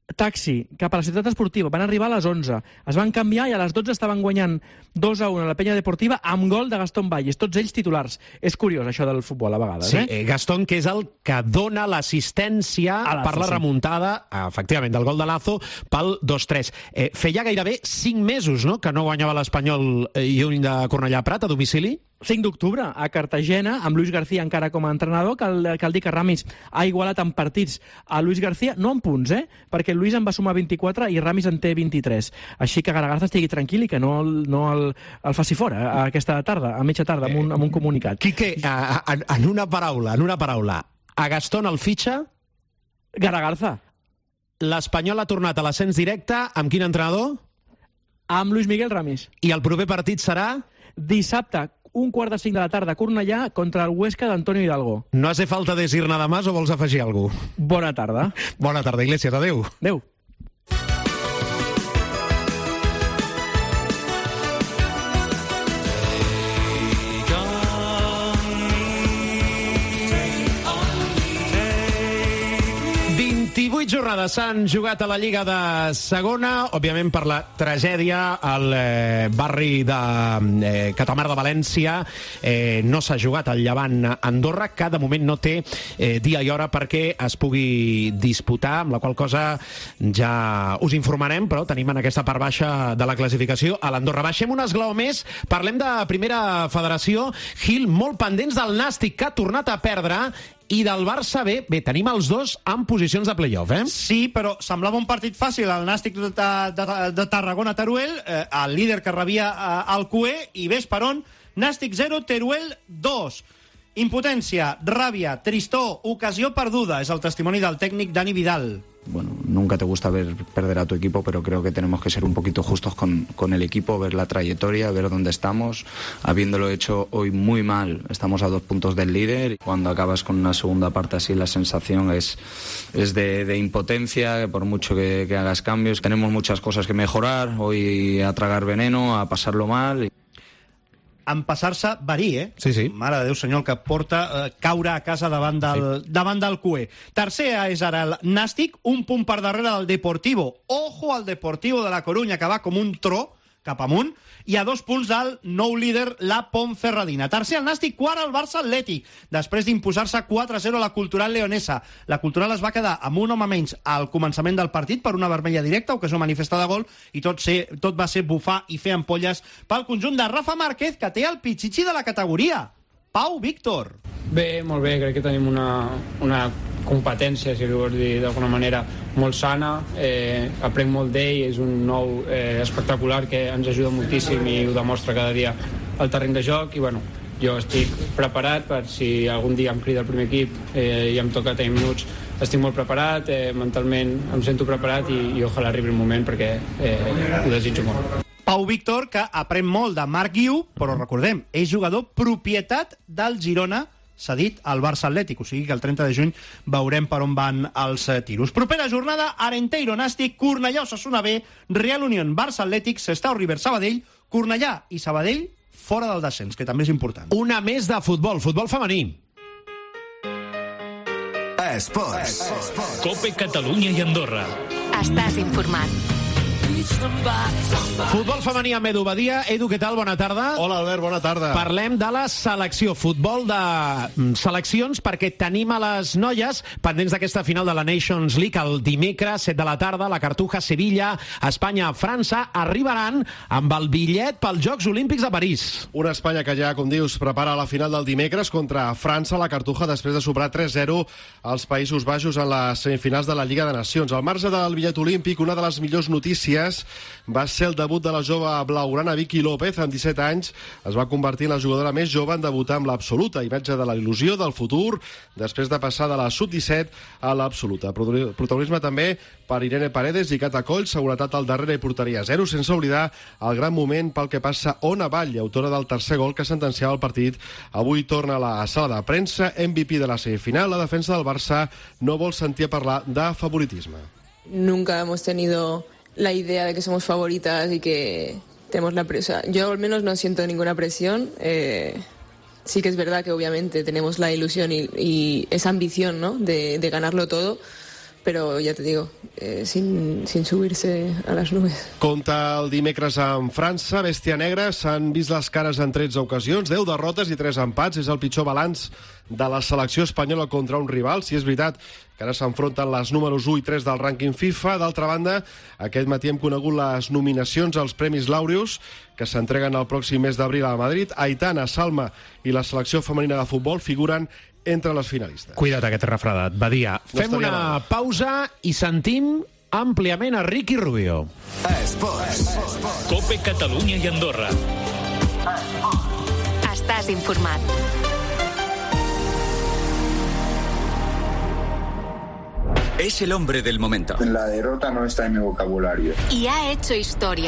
S6: taxi cap a la ciutat esportiva, van arribar a les 11, es van canviar i a les 12 estaven guanyant 2-1 a la penya deportiva amb gol de Gastón Valles, tots ells titulars. És curiós això del futbol a vegades,
S4: sí, Gastón, que és el que dona l'assistència per la remuntada, efectivament, del gol de Lazo pel 2-3. Feia gairebé 5 mesos, no?, que no guanyava l'Espanyol i un de Cornellà Prat a domicili?
S6: 5 d'octubre, a Cartagena, amb Luis García encara com a entrenador. Cal dir que Ramis ha igualat en partits a Luis García, no en punts, perquè Luis en va sumar 24 i Ramis en té 23. Així que Garagarza estigui tranquil i que no el faci fora aquesta tarda, a mitja tarda, amb un comunicat.
S4: Quique, en una paraula, a Gastón el fitxa?
S6: Garagarza.
S4: L'Espanyol ha tornat a l'ascens directe amb quin entrenador?
S6: Amb Luis Miguel Ramis.
S4: I el proper partit serà?
S6: Dissabte, 1:45 de la tarda, a Cornellà, contra el Huesca d'Antonio Hidalgo.
S4: No hace falta decir nada más o vols afegir alguna cosa?
S6: Bona tarda.
S4: Bona tarda, Iglesias. Adéu.
S6: Adéu.
S4: Jornades s'han jugat a la Lliga de Segona, òbviament per la tragèdia al barri de Catamar de València. No s'ha jugat al Llevant Andorra, que de moment no té dia i hora perquè es pugui disputar, amb la qual cosa ja us informarem, però tenim en aquesta part baixa de la classificació a l'Andorra. Baixem un esglaó més, parlem de Primera Federació. Gil, molt pendents del Nàstic, que ha tornat a perdre, i del Barça B. Bé, tenim els dos en posicions de play-off,
S15: Sí, però semblava un partit fàcil, el Nàstic de Tarragona-Teruel, el líder que rebia el CUE, i ves per on, Nàstic 0, Teruel 2. Impotència, ràbia, tristor, ocasió perduda, és el testimoni del tècnic Dani Vidal.
S9: Bueno, nunca te gusta ver perder a tu equipo, pero creo que tenemos que ser un poquito justos con el equipo, ver la trayectoria, ver dónde estamos. Habiéndolo hecho hoy muy mal, estamos a 2 puntos del líder. Cuando acabas con una segunda parte así, la sensación es de impotencia, que por mucho que hagas cambios. Tenemos muchas cosas que mejorar, hoy a tragar veneno, a pasarlo mal.
S15: En passar-se verí,
S4: Sí.
S15: Mare de Déu, senyor, el que porta caure a casa davant del CUE. Tercer és ara el Nàstic, un punt per darrere del Deportivo. Ojo al Deportivo de la Corunya, que va com un tro cap amunt, i a 2 punts del nou líder, la Ponferradina. Tercer el Nàstic, quart el Barça Atlètic, després d'imposar-se 4-0 a la Cultural Leonesa. La Cultural es va quedar amb un home menys al començament del partit per una vermella directa, ocasió manifesta de gol, i tot va ser bufar i fer ampolles pel conjunt de Rafa Márquez, que té el pitxitxi de la categoria. Pau Víctor.
S21: Bé, molt bé, crec que tenim una competència, si li vols dir d'alguna manera, molt sana. Aprenc molt d'ell, és un nou espectacular que ens ajuda moltíssim i ho demostra cada dia al terreny de joc. I bueno, jo estic preparat per si algun dia em crida el primer equip i em toca tenir minuts. Estic molt preparat, mentalment em sento preparat i ojalà arribi el moment perquè ho desitjo molt.
S15: Pau Víctor, que aprèn molt de Marc Guiu, però recordem, és jugador propietat del Girona, cedit al Barça Atlètic, o sigui que el 30 de juny veurem per on van els tiros. Propera jornada, Arenteiro Nàstic, Cornellà Osasuna B, Real Unión Barça Atlètic, Sestao River Sabadell, Cornellà i Sabadell fora del descens, que també és important.
S4: Una més de futbol femení.
S2: Esports. Cope Catalunya i Andorra.
S3: Estàs informat.
S4: Futbol femení amb Edu Badia. Edu, què tal? Bona tarda.
S17: Hola, Albert, bona tarda.
S4: Parlem de la selecció, futbol de seleccions, perquè tenim a les noies pendents d'aquesta final de la Nations League el dimecres, 7 de la tarda, la Cartuja, Sevilla, Espanya, França, arribaran amb el bitllet pels Jocs Olímpics de París.
S17: Una Espanya que ja, com dius, prepara la final del dimecres contra França, la Cartuja, després de superar 3-0 als Països Baixos en les semifinals de la Lliga de Nacions. Al marge del bitllet olímpic, una de les millors notícies va ser el debut de la jove blaugrana Vicky López. Amb 17 anys es va convertir en la jugadora més jove en debutar amb l'absoluta, imatge de la il·lusió del futur després de passar de la sub-17 a l'absoluta. Protagonisme també per Irene Paredes i Cata Coll, seguretat al darrere i porteria 0, sense oblidar el gran moment pel que passa Ona Vall, autora del tercer gol que sentenciava el partit. Avui torna a la sala de premsa, MVP de la semifinal. La defensa del Barça no vol sentir a parlar de favoritisme.
S10: Nunca hemos tenido la idea de que somos favoritas y que tenemos la presión. Yo al menos no siento ninguna presión. Sí que es verdad que obviamente tenemos la ilusión y esa ambición, ¿no?, de ganarlo todo, pero ya te digo, sin subirse a las nubes.
S17: Compta el dimecres amb França, bèstia negra, s'han vist les cares en 13 ocasions, 10 derrotes i 3 empats, és el pitjor balanç de la selecció espanyola contra un rival. Si és veritat que ara s'enfronten les números 1 i 3 del rànquing FIFA. D'altra banda, aquest matí hem conegut les nominacions als Premis Laureus, que s'entreguen el pròxim mes d'abril a Madrid. Aitana, Salma i la selecció femenina de futbol figuren entre les finalistes.
S4: Cuida't aquest refredat. Badia, fem una pausa i sentim àmpliament a Ricky Rubio.
S2: Cope Catalunya i Andorra.
S20: Estàs informat.
S12: Es el hombre del momento.
S13: La derrota no está en mi vocabulario.
S20: Y ha hecho historia.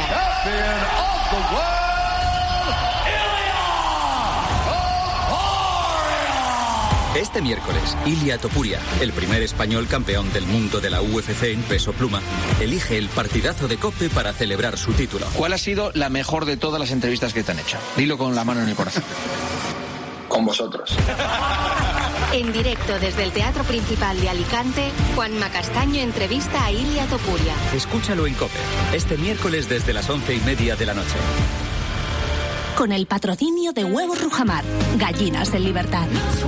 S12: Este miércoles, Ilia Topuria, el primer español campeón del mundo de la UFC en peso pluma, elige el partidazo de COPE para celebrar su título.
S14: ¿Cuál ha sido la mejor de todas las entrevistas que te han hecho? Dilo con la mano en el corazón.
S13: Con vosotros.
S20: En directo desde el Teatro Principal de Alicante, Juanma Castaño entrevista a Ilia Topuria.
S12: Escúchalo en COPE, este miércoles desde las 11:30 de la noche.
S3: Con el patrocinio de Huevos Rujamar, gallinas en libertad.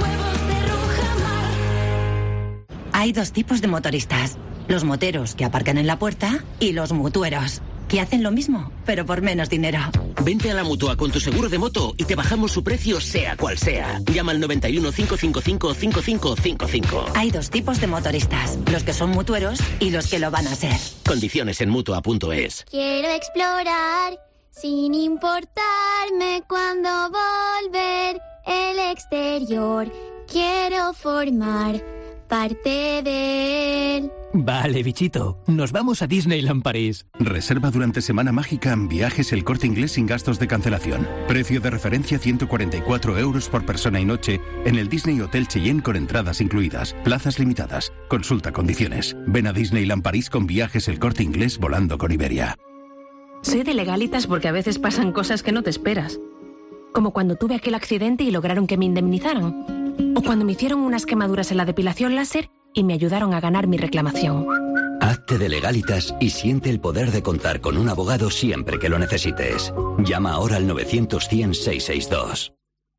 S16: Hay dos tipos de motoristas. Los moteros que aparcan en la puerta y los mutueros, que hacen lo mismo, pero por menos dinero.
S25: Vente a la Mutua con tu seguro de moto y te bajamos su precio sea cual sea. Llama al 91 555 5555.
S16: Hay dos tipos de motoristas, los que son mutueros y los que lo van a ser.
S25: Condiciones en Mutua.es.
S26: Quiero explorar sin importarme cuándo volver el exterior. Quiero formar parte de él.
S27: Vale, bichito. Nos vamos a Disneyland París.
S28: Reserva durante Semana Mágica en Viajes El Corte Inglés sin gastos de cancelación. Precio de referencia 144 euros por persona y noche en el Disney Hotel Cheyenne con entradas incluidas. Plazas limitadas. Consulta condiciones. Ven a Disneyland París con Viajes El Corte Inglés volando con Iberia.
S29: Soy de legalitas porque a veces pasan cosas que no te esperas. Como cuando tuve aquel accidente y lograron que me indemnizaran. O cuando me hicieron unas quemaduras en la depilación láser y me ayudaron a ganar mi reclamación.
S12: Hazte de Legalitas y siente el poder de contar con un abogado siempre que lo necesites. Llama ahora al 900-100-662.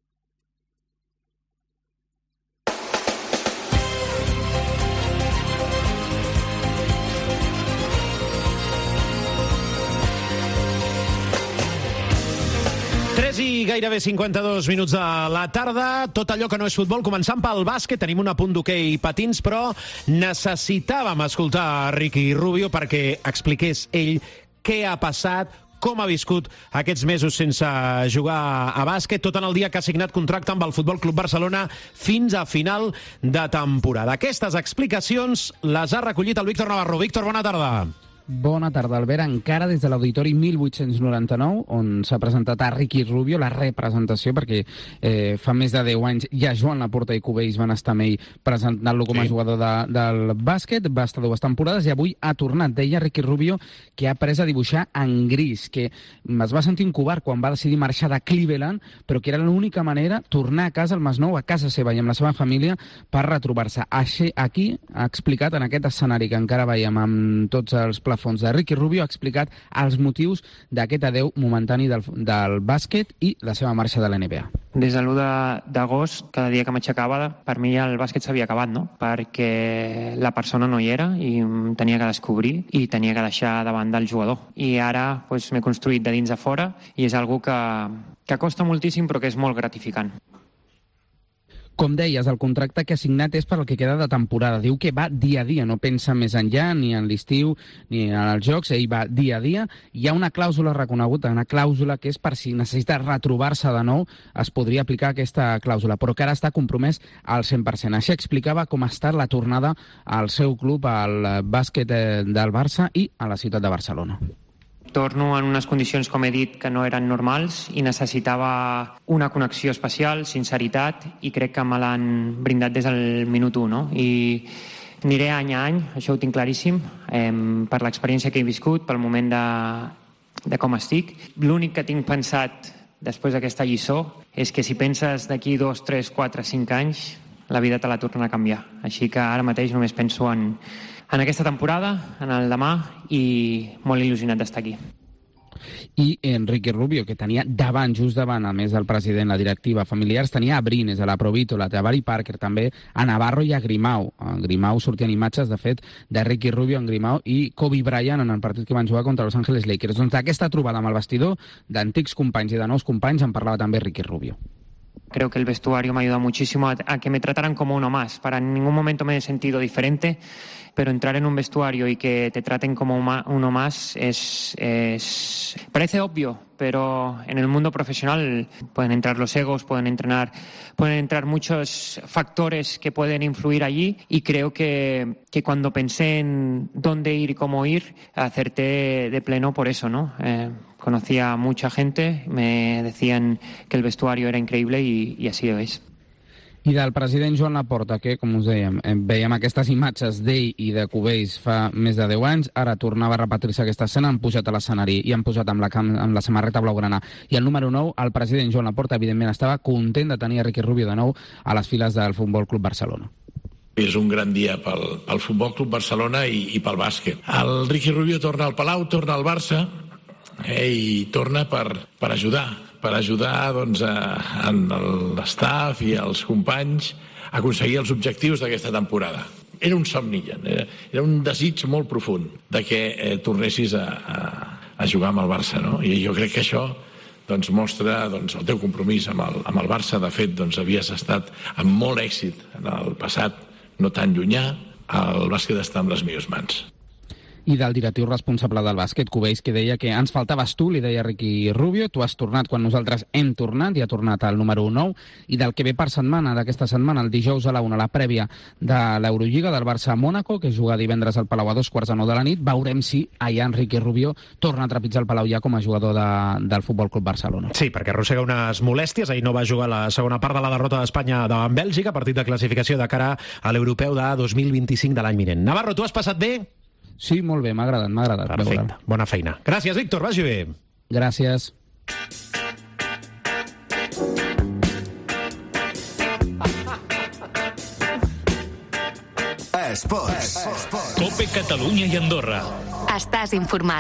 S4: I gairebé 52 minuts de la tarda, tot allò que no és futbol, començant pel bàsquet, tenim un apunt d'hoquei i patins, però necessitàvem escoltar Ricky Rubio perquè expliqués ell què ha passat, com ha viscut aquests mesos sense jugar a bàsquet, tot en el dia que ha signat contracte amb el Futbol Club Barcelona fins a final de temporada. Aquestes explicacions les ha recollit el Víctor Navarro. Víctor, bona tarda.
S30: Bona tarda, Albert. Encara des de l'Auditori 1899, on s'ha presentat a Ricky Rubio, la representació, perquè fa més de 10 anys ja Joan Laporta i Cubells van estar amb ell presentant-lo com a jugador del bàsquet, va estar 2 temporades i avui ha tornat. Deia Ricky Rubio que ha après a dibuixar en gris, que es va sentir un covard quan va decidir marxar de Cleveland, però que era l'única manera tornar a casa al Masnou, a casa seva i amb la seva família, per retrobar-se. Aquí ha explicat, en aquest escenari que encara veiem amb tots els plafons de Ricky Rubio, ha explicat els motius d'aquest adeu momentani del bàsquet i la seva marxa de la NBA.
S31: Des de l'1 d'agost, cada dia que m'aixecava, per mi el bàsquet s'havia acabat, no? Perquè la persona no hi era i em tenia que descobrir i tenia que deixar davant del jugador. I ara m'he construït de dins a fora i és algo que costa moltíssim però que és molt gratificant.
S30: Com deies, el contracte que ha signat és per al que queda de temporada. Diu que va dia a dia, no pensa més enllà, ni en l'estiu, ni en els jocs. Ell va dia a dia. Hi ha una clàusula reconeguda, una clàusula que és per si necessita retrobar-se de nou, es podria aplicar aquesta clàusula, però que ara està compromès al 100%. Així explicava com ha estat la tornada al seu club, al bàsquet del Barça i a la ciutat de Barcelona.
S31: Torno en unes condicions, com he dit, que no eren normals i necessitava una connexió especial, sinceritat, i crec que me l'han brindat des del minut 1, no? I aniré any a any, això ho tinc claríssim, per l'experiència que he viscut, pel moment de com estic. L'únic que tinc pensat després d'aquesta lliçó és que si penses d'aquí 2, 3, 4, 5 anys, la vida te la torna a canviar. Així que ara mateix només penso en en aquesta temporada, en el demà, i molt il·lusionat d'estar aquí.
S30: I Enrique Rubio, que tenia davant, just davant, a més del president, la directiva familiars, tenia a Brines, a la Provítola, a Jabari Parker, també a Navarro i a Grimau. A Grimau sortien imatges, de fet, d'Enrique Rubio en Grimau i Kobe Bryant en el partit que van jugar contra Los Angeles Lakers. Doncs d'aquesta trobada amb el vestidor, d'antics companys i de nous companys, en parlava també Enrique Rubio.
S31: Creo que el vestuario me ha ayudado muchísimo a que me trataran como uno más. En ningún momento me he sentido diferente, pero entrar en un vestuario y que te traten como uno más parece obvio, pero en el mundo profesional pueden entrar los egos, pueden entrar muchos factores que pueden influir allí, y creo que cuando pensé en dónde ir y cómo ir, acerté de pleno por eso, ¿no? Conocía a mucha gente, me decían que el vestuario era increíble y así lo es.
S30: I del president Joan Laporta, que, com us dèiem, veiem aquestes imatges d'ell i de Cubells fa més de 10 anys, ara tornava a repetir-se aquesta escena, han pujat a l'escenari i han posat amb la samarreta blaugrana. I el número 9, el president Joan Laporta, evidentment, estava content de tenir a Ricky Rubio de nou a les files del Futbol Club Barcelona.
S1: És un gran dia pel Futbol Club Barcelona i pel bàsquet. El Ricky Rubio torna al Palau, torna al Barça i torna per ajudar doncs, en l'estaf i els companys a aconseguir els objectius d'aquesta temporada. Era un somni, era un desig molt profund de que tornessis a jugar amb el Barça, no? I jo crec que això doncs, mostra el teu compromís amb el Barça. De fet, havies estat amb molt èxit en el passat no tan llunyà. El bàsquet està en les millors mans.
S30: I del directiu responsable del bàsquet, Cubells, que deia que ens faltaves tu, li deia Ricky Rubio, tu has tornat quan nosaltres hem tornat, i ha tornat al número 9, i del que ve per setmana, d'aquesta setmana, el dijous a la 1, la prèvia de l'Eurolliga del Barça a Mònaco, que juga divendres al Palau a 2:45 de la nit, veurem si allà Enrique Rubio torna a trepitjar el Palau ja com a jugador del Futbol Club Barcelona.
S4: Sí, perquè arrossega unes molèsties, ahir no va jugar la segona part de la derrota d'Espanya davant Bèlgica, partit de classificació de cara a l'Europeu de 2025 de l'any vinent. Navarro, tu has passat bé?
S30: Sí, molt bé, m'ha agradat.
S4: Perfecte, bona feina. Gràcies, Víctor, vagi bé.
S30: Gràcies.
S2: Esports. COPE Catalunya i Andorra.
S20: Estàs informat.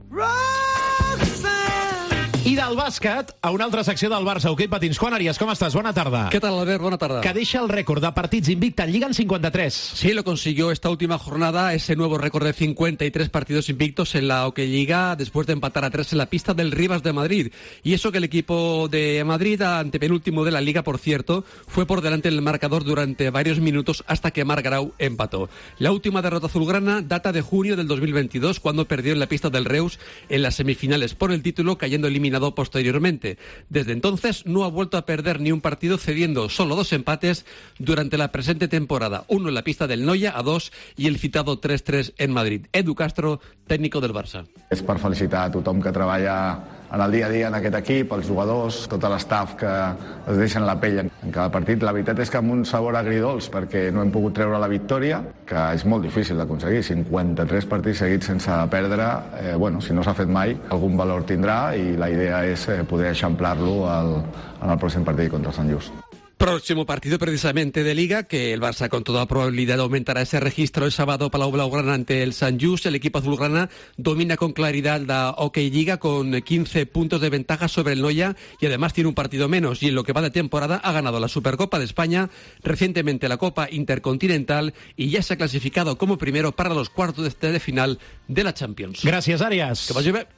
S4: I del bàsquet, a una altra secció del Barça. Hoquei patins. Juan Arias, com estàs? Bona tarda.
S5: ¿Qué tal, Albert? Buena tarde.
S4: Que deixa el récord de partits invicta en Lliga en 53.
S5: Sí, lo consiguió esta última jornada, ese nuevo récord de 53 partidos invictos en la Hockey Liga, después de empatar a 3 en la pista del Rivas de Madrid. Y eso que el equipo de Madrid, antepenúltimo de la Liga, por cierto, fue por delante del marcador durante varios minutos hasta que Marc Grau empató. La última derrota azulgrana data de junio del 2022, cuando perdió en la pista del Reus en las semifinales por el título, cayendo eliminado posteriormente. Desde entonces no ha vuelto a perder ni un partido, cediendo solo 2 empates durante la presente temporada, uno en la pista del Noia a 2 y el citado 3-3 en Madrid. Edu Castro, técnico del Barça.
S6: És per felicitar a tothom que treballa en el dia a dia en aquest equip, els jugadors, tot l'estaf que es deixen la pell en cada partit. La veritat és que amb un sabor agridolç, perquè no hem pogut treure la victòria, que és molt difícil d'aconseguir. 53 partits seguits sense perdre, si no s'ha fet mai, algun valor tindrà, i la idea és poder eixamplar-lo en el pròxim partit contra el Sant Just.
S5: Próximo partido precisamente de Liga, que el Barça con toda probabilidad aumentará ese registro el sábado Palau Blaugrana ante el Sant Just. El equipo azulgrana domina con claridad la Hockey Liga con 15 puntos de ventaja sobre el Noia, y además tiene un partido menos, y en lo que va de temporada ha ganado la Supercopa de España, recientemente la Copa Intercontinental, y ya se ha clasificado como primero para los cuartos de final de la Champions.
S4: Gracias, Arias.
S5: Que vagi bé.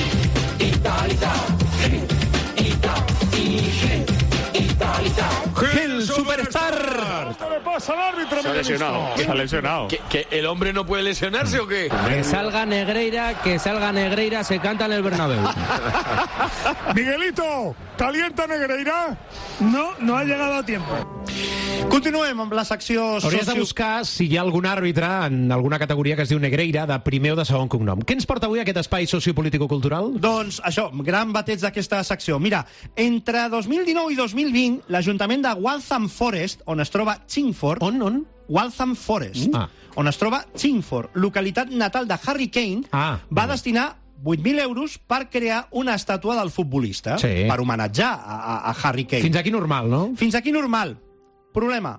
S4: El superstar.
S7: ¿Qué le pasa al árbitro?
S8: Se ha lesionado.
S7: Se ha lesionado.
S8: ¿Que el hombre no puede lesionarse o qué?
S11: Que salga Negreira, se canta en el Bernabéu.
S7: Miguelito, ¿calienta Negreira? No ha llegado a tiempo.
S15: Continuem amb la secció...
S4: Hauries de buscar si hi ha algun àrbitre en alguna categoria que es diu Negreira, de primer o de segon cognom. Què ens porta avui aquest espai sociopolítico-cultural?
S15: Doncs això, gran bateig d'aquesta secció. Mira, entre 2019 i 2020, l'Ajuntament de Waltham Forest, on es troba Chingford...
S4: On?
S15: Waltham Forest, on es troba Chingford, localitat natal de Harry Kane, va destinar 8.000 euros per crear una estàtua del futbolista, per homenatjar a Harry Kane.
S4: Fins aquí normal, no?
S15: Fins aquí normal. Problema,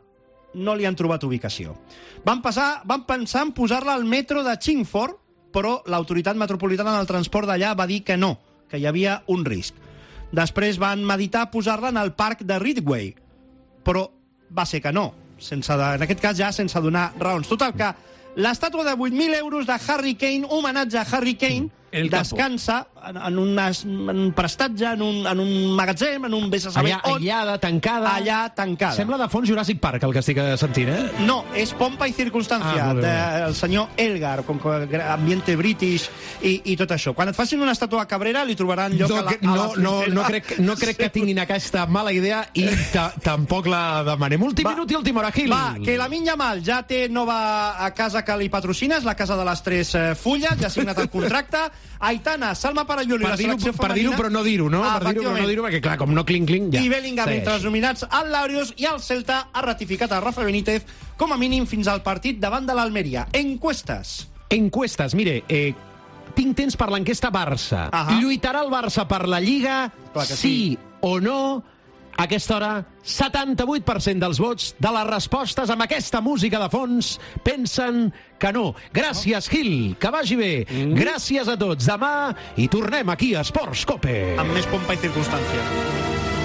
S15: no li han trobat ubicació. Van pensar en posar-la al metro de Chingford, però l'autoritat metropolitana del transport d'allà va dir que no, que hi havia un risc. Després van meditar posar-la en el parc de Ridgeway, però va ser que no, en aquest cas ja sense donar raons. Total, que l'estàtua de 8.000 euros de Harry Kane, homenatge a Harry Kane, descansa en un prestatge, en un magatzem, en un vés a saber on.
S4: Allà tancada. Sembla de fons Jurassic Park el que estic sentint, eh?
S15: No, és Pompa i Circunstància, del senyor Elgar, com que ambiente british i tot això. Quan et facin una estàtua a Cabrera li trobaran lloc a la
S4: no crec que tinguin aquesta mala idea i tampoc la demanem. Últim minut i última hora, Gil.
S15: Va, que Lamine Yamal ja té nova casa que li patrocina, és la casa de les 3 fulles, ja ha signat el contracte. Aitana, Salma Parayuelo i la selecció femenina...
S4: Per dir-ho però no dir-ho, no? Per dir-ho però no dir-ho, perquè clar, com no clinc, ja.
S15: I Bellingham, entre els nominats al Laureus, i el Celta ha ratificat a Rafa Benítez com a mínim fins al partit davant de l'Almeria.
S4: Encuestes, mire, tinc temps per l'enquesta Barça. Lluitarà el Barça per la Lliga, sí o no? A aquesta hora, 78% dels vots de les respostes amb aquesta música de fons pensen que no. Gràcies, Gil, que vagi bé. Gràcies a tots. Demà hi tornem aquí a Esports Cope.
S15: Amb més pompa i circumstància.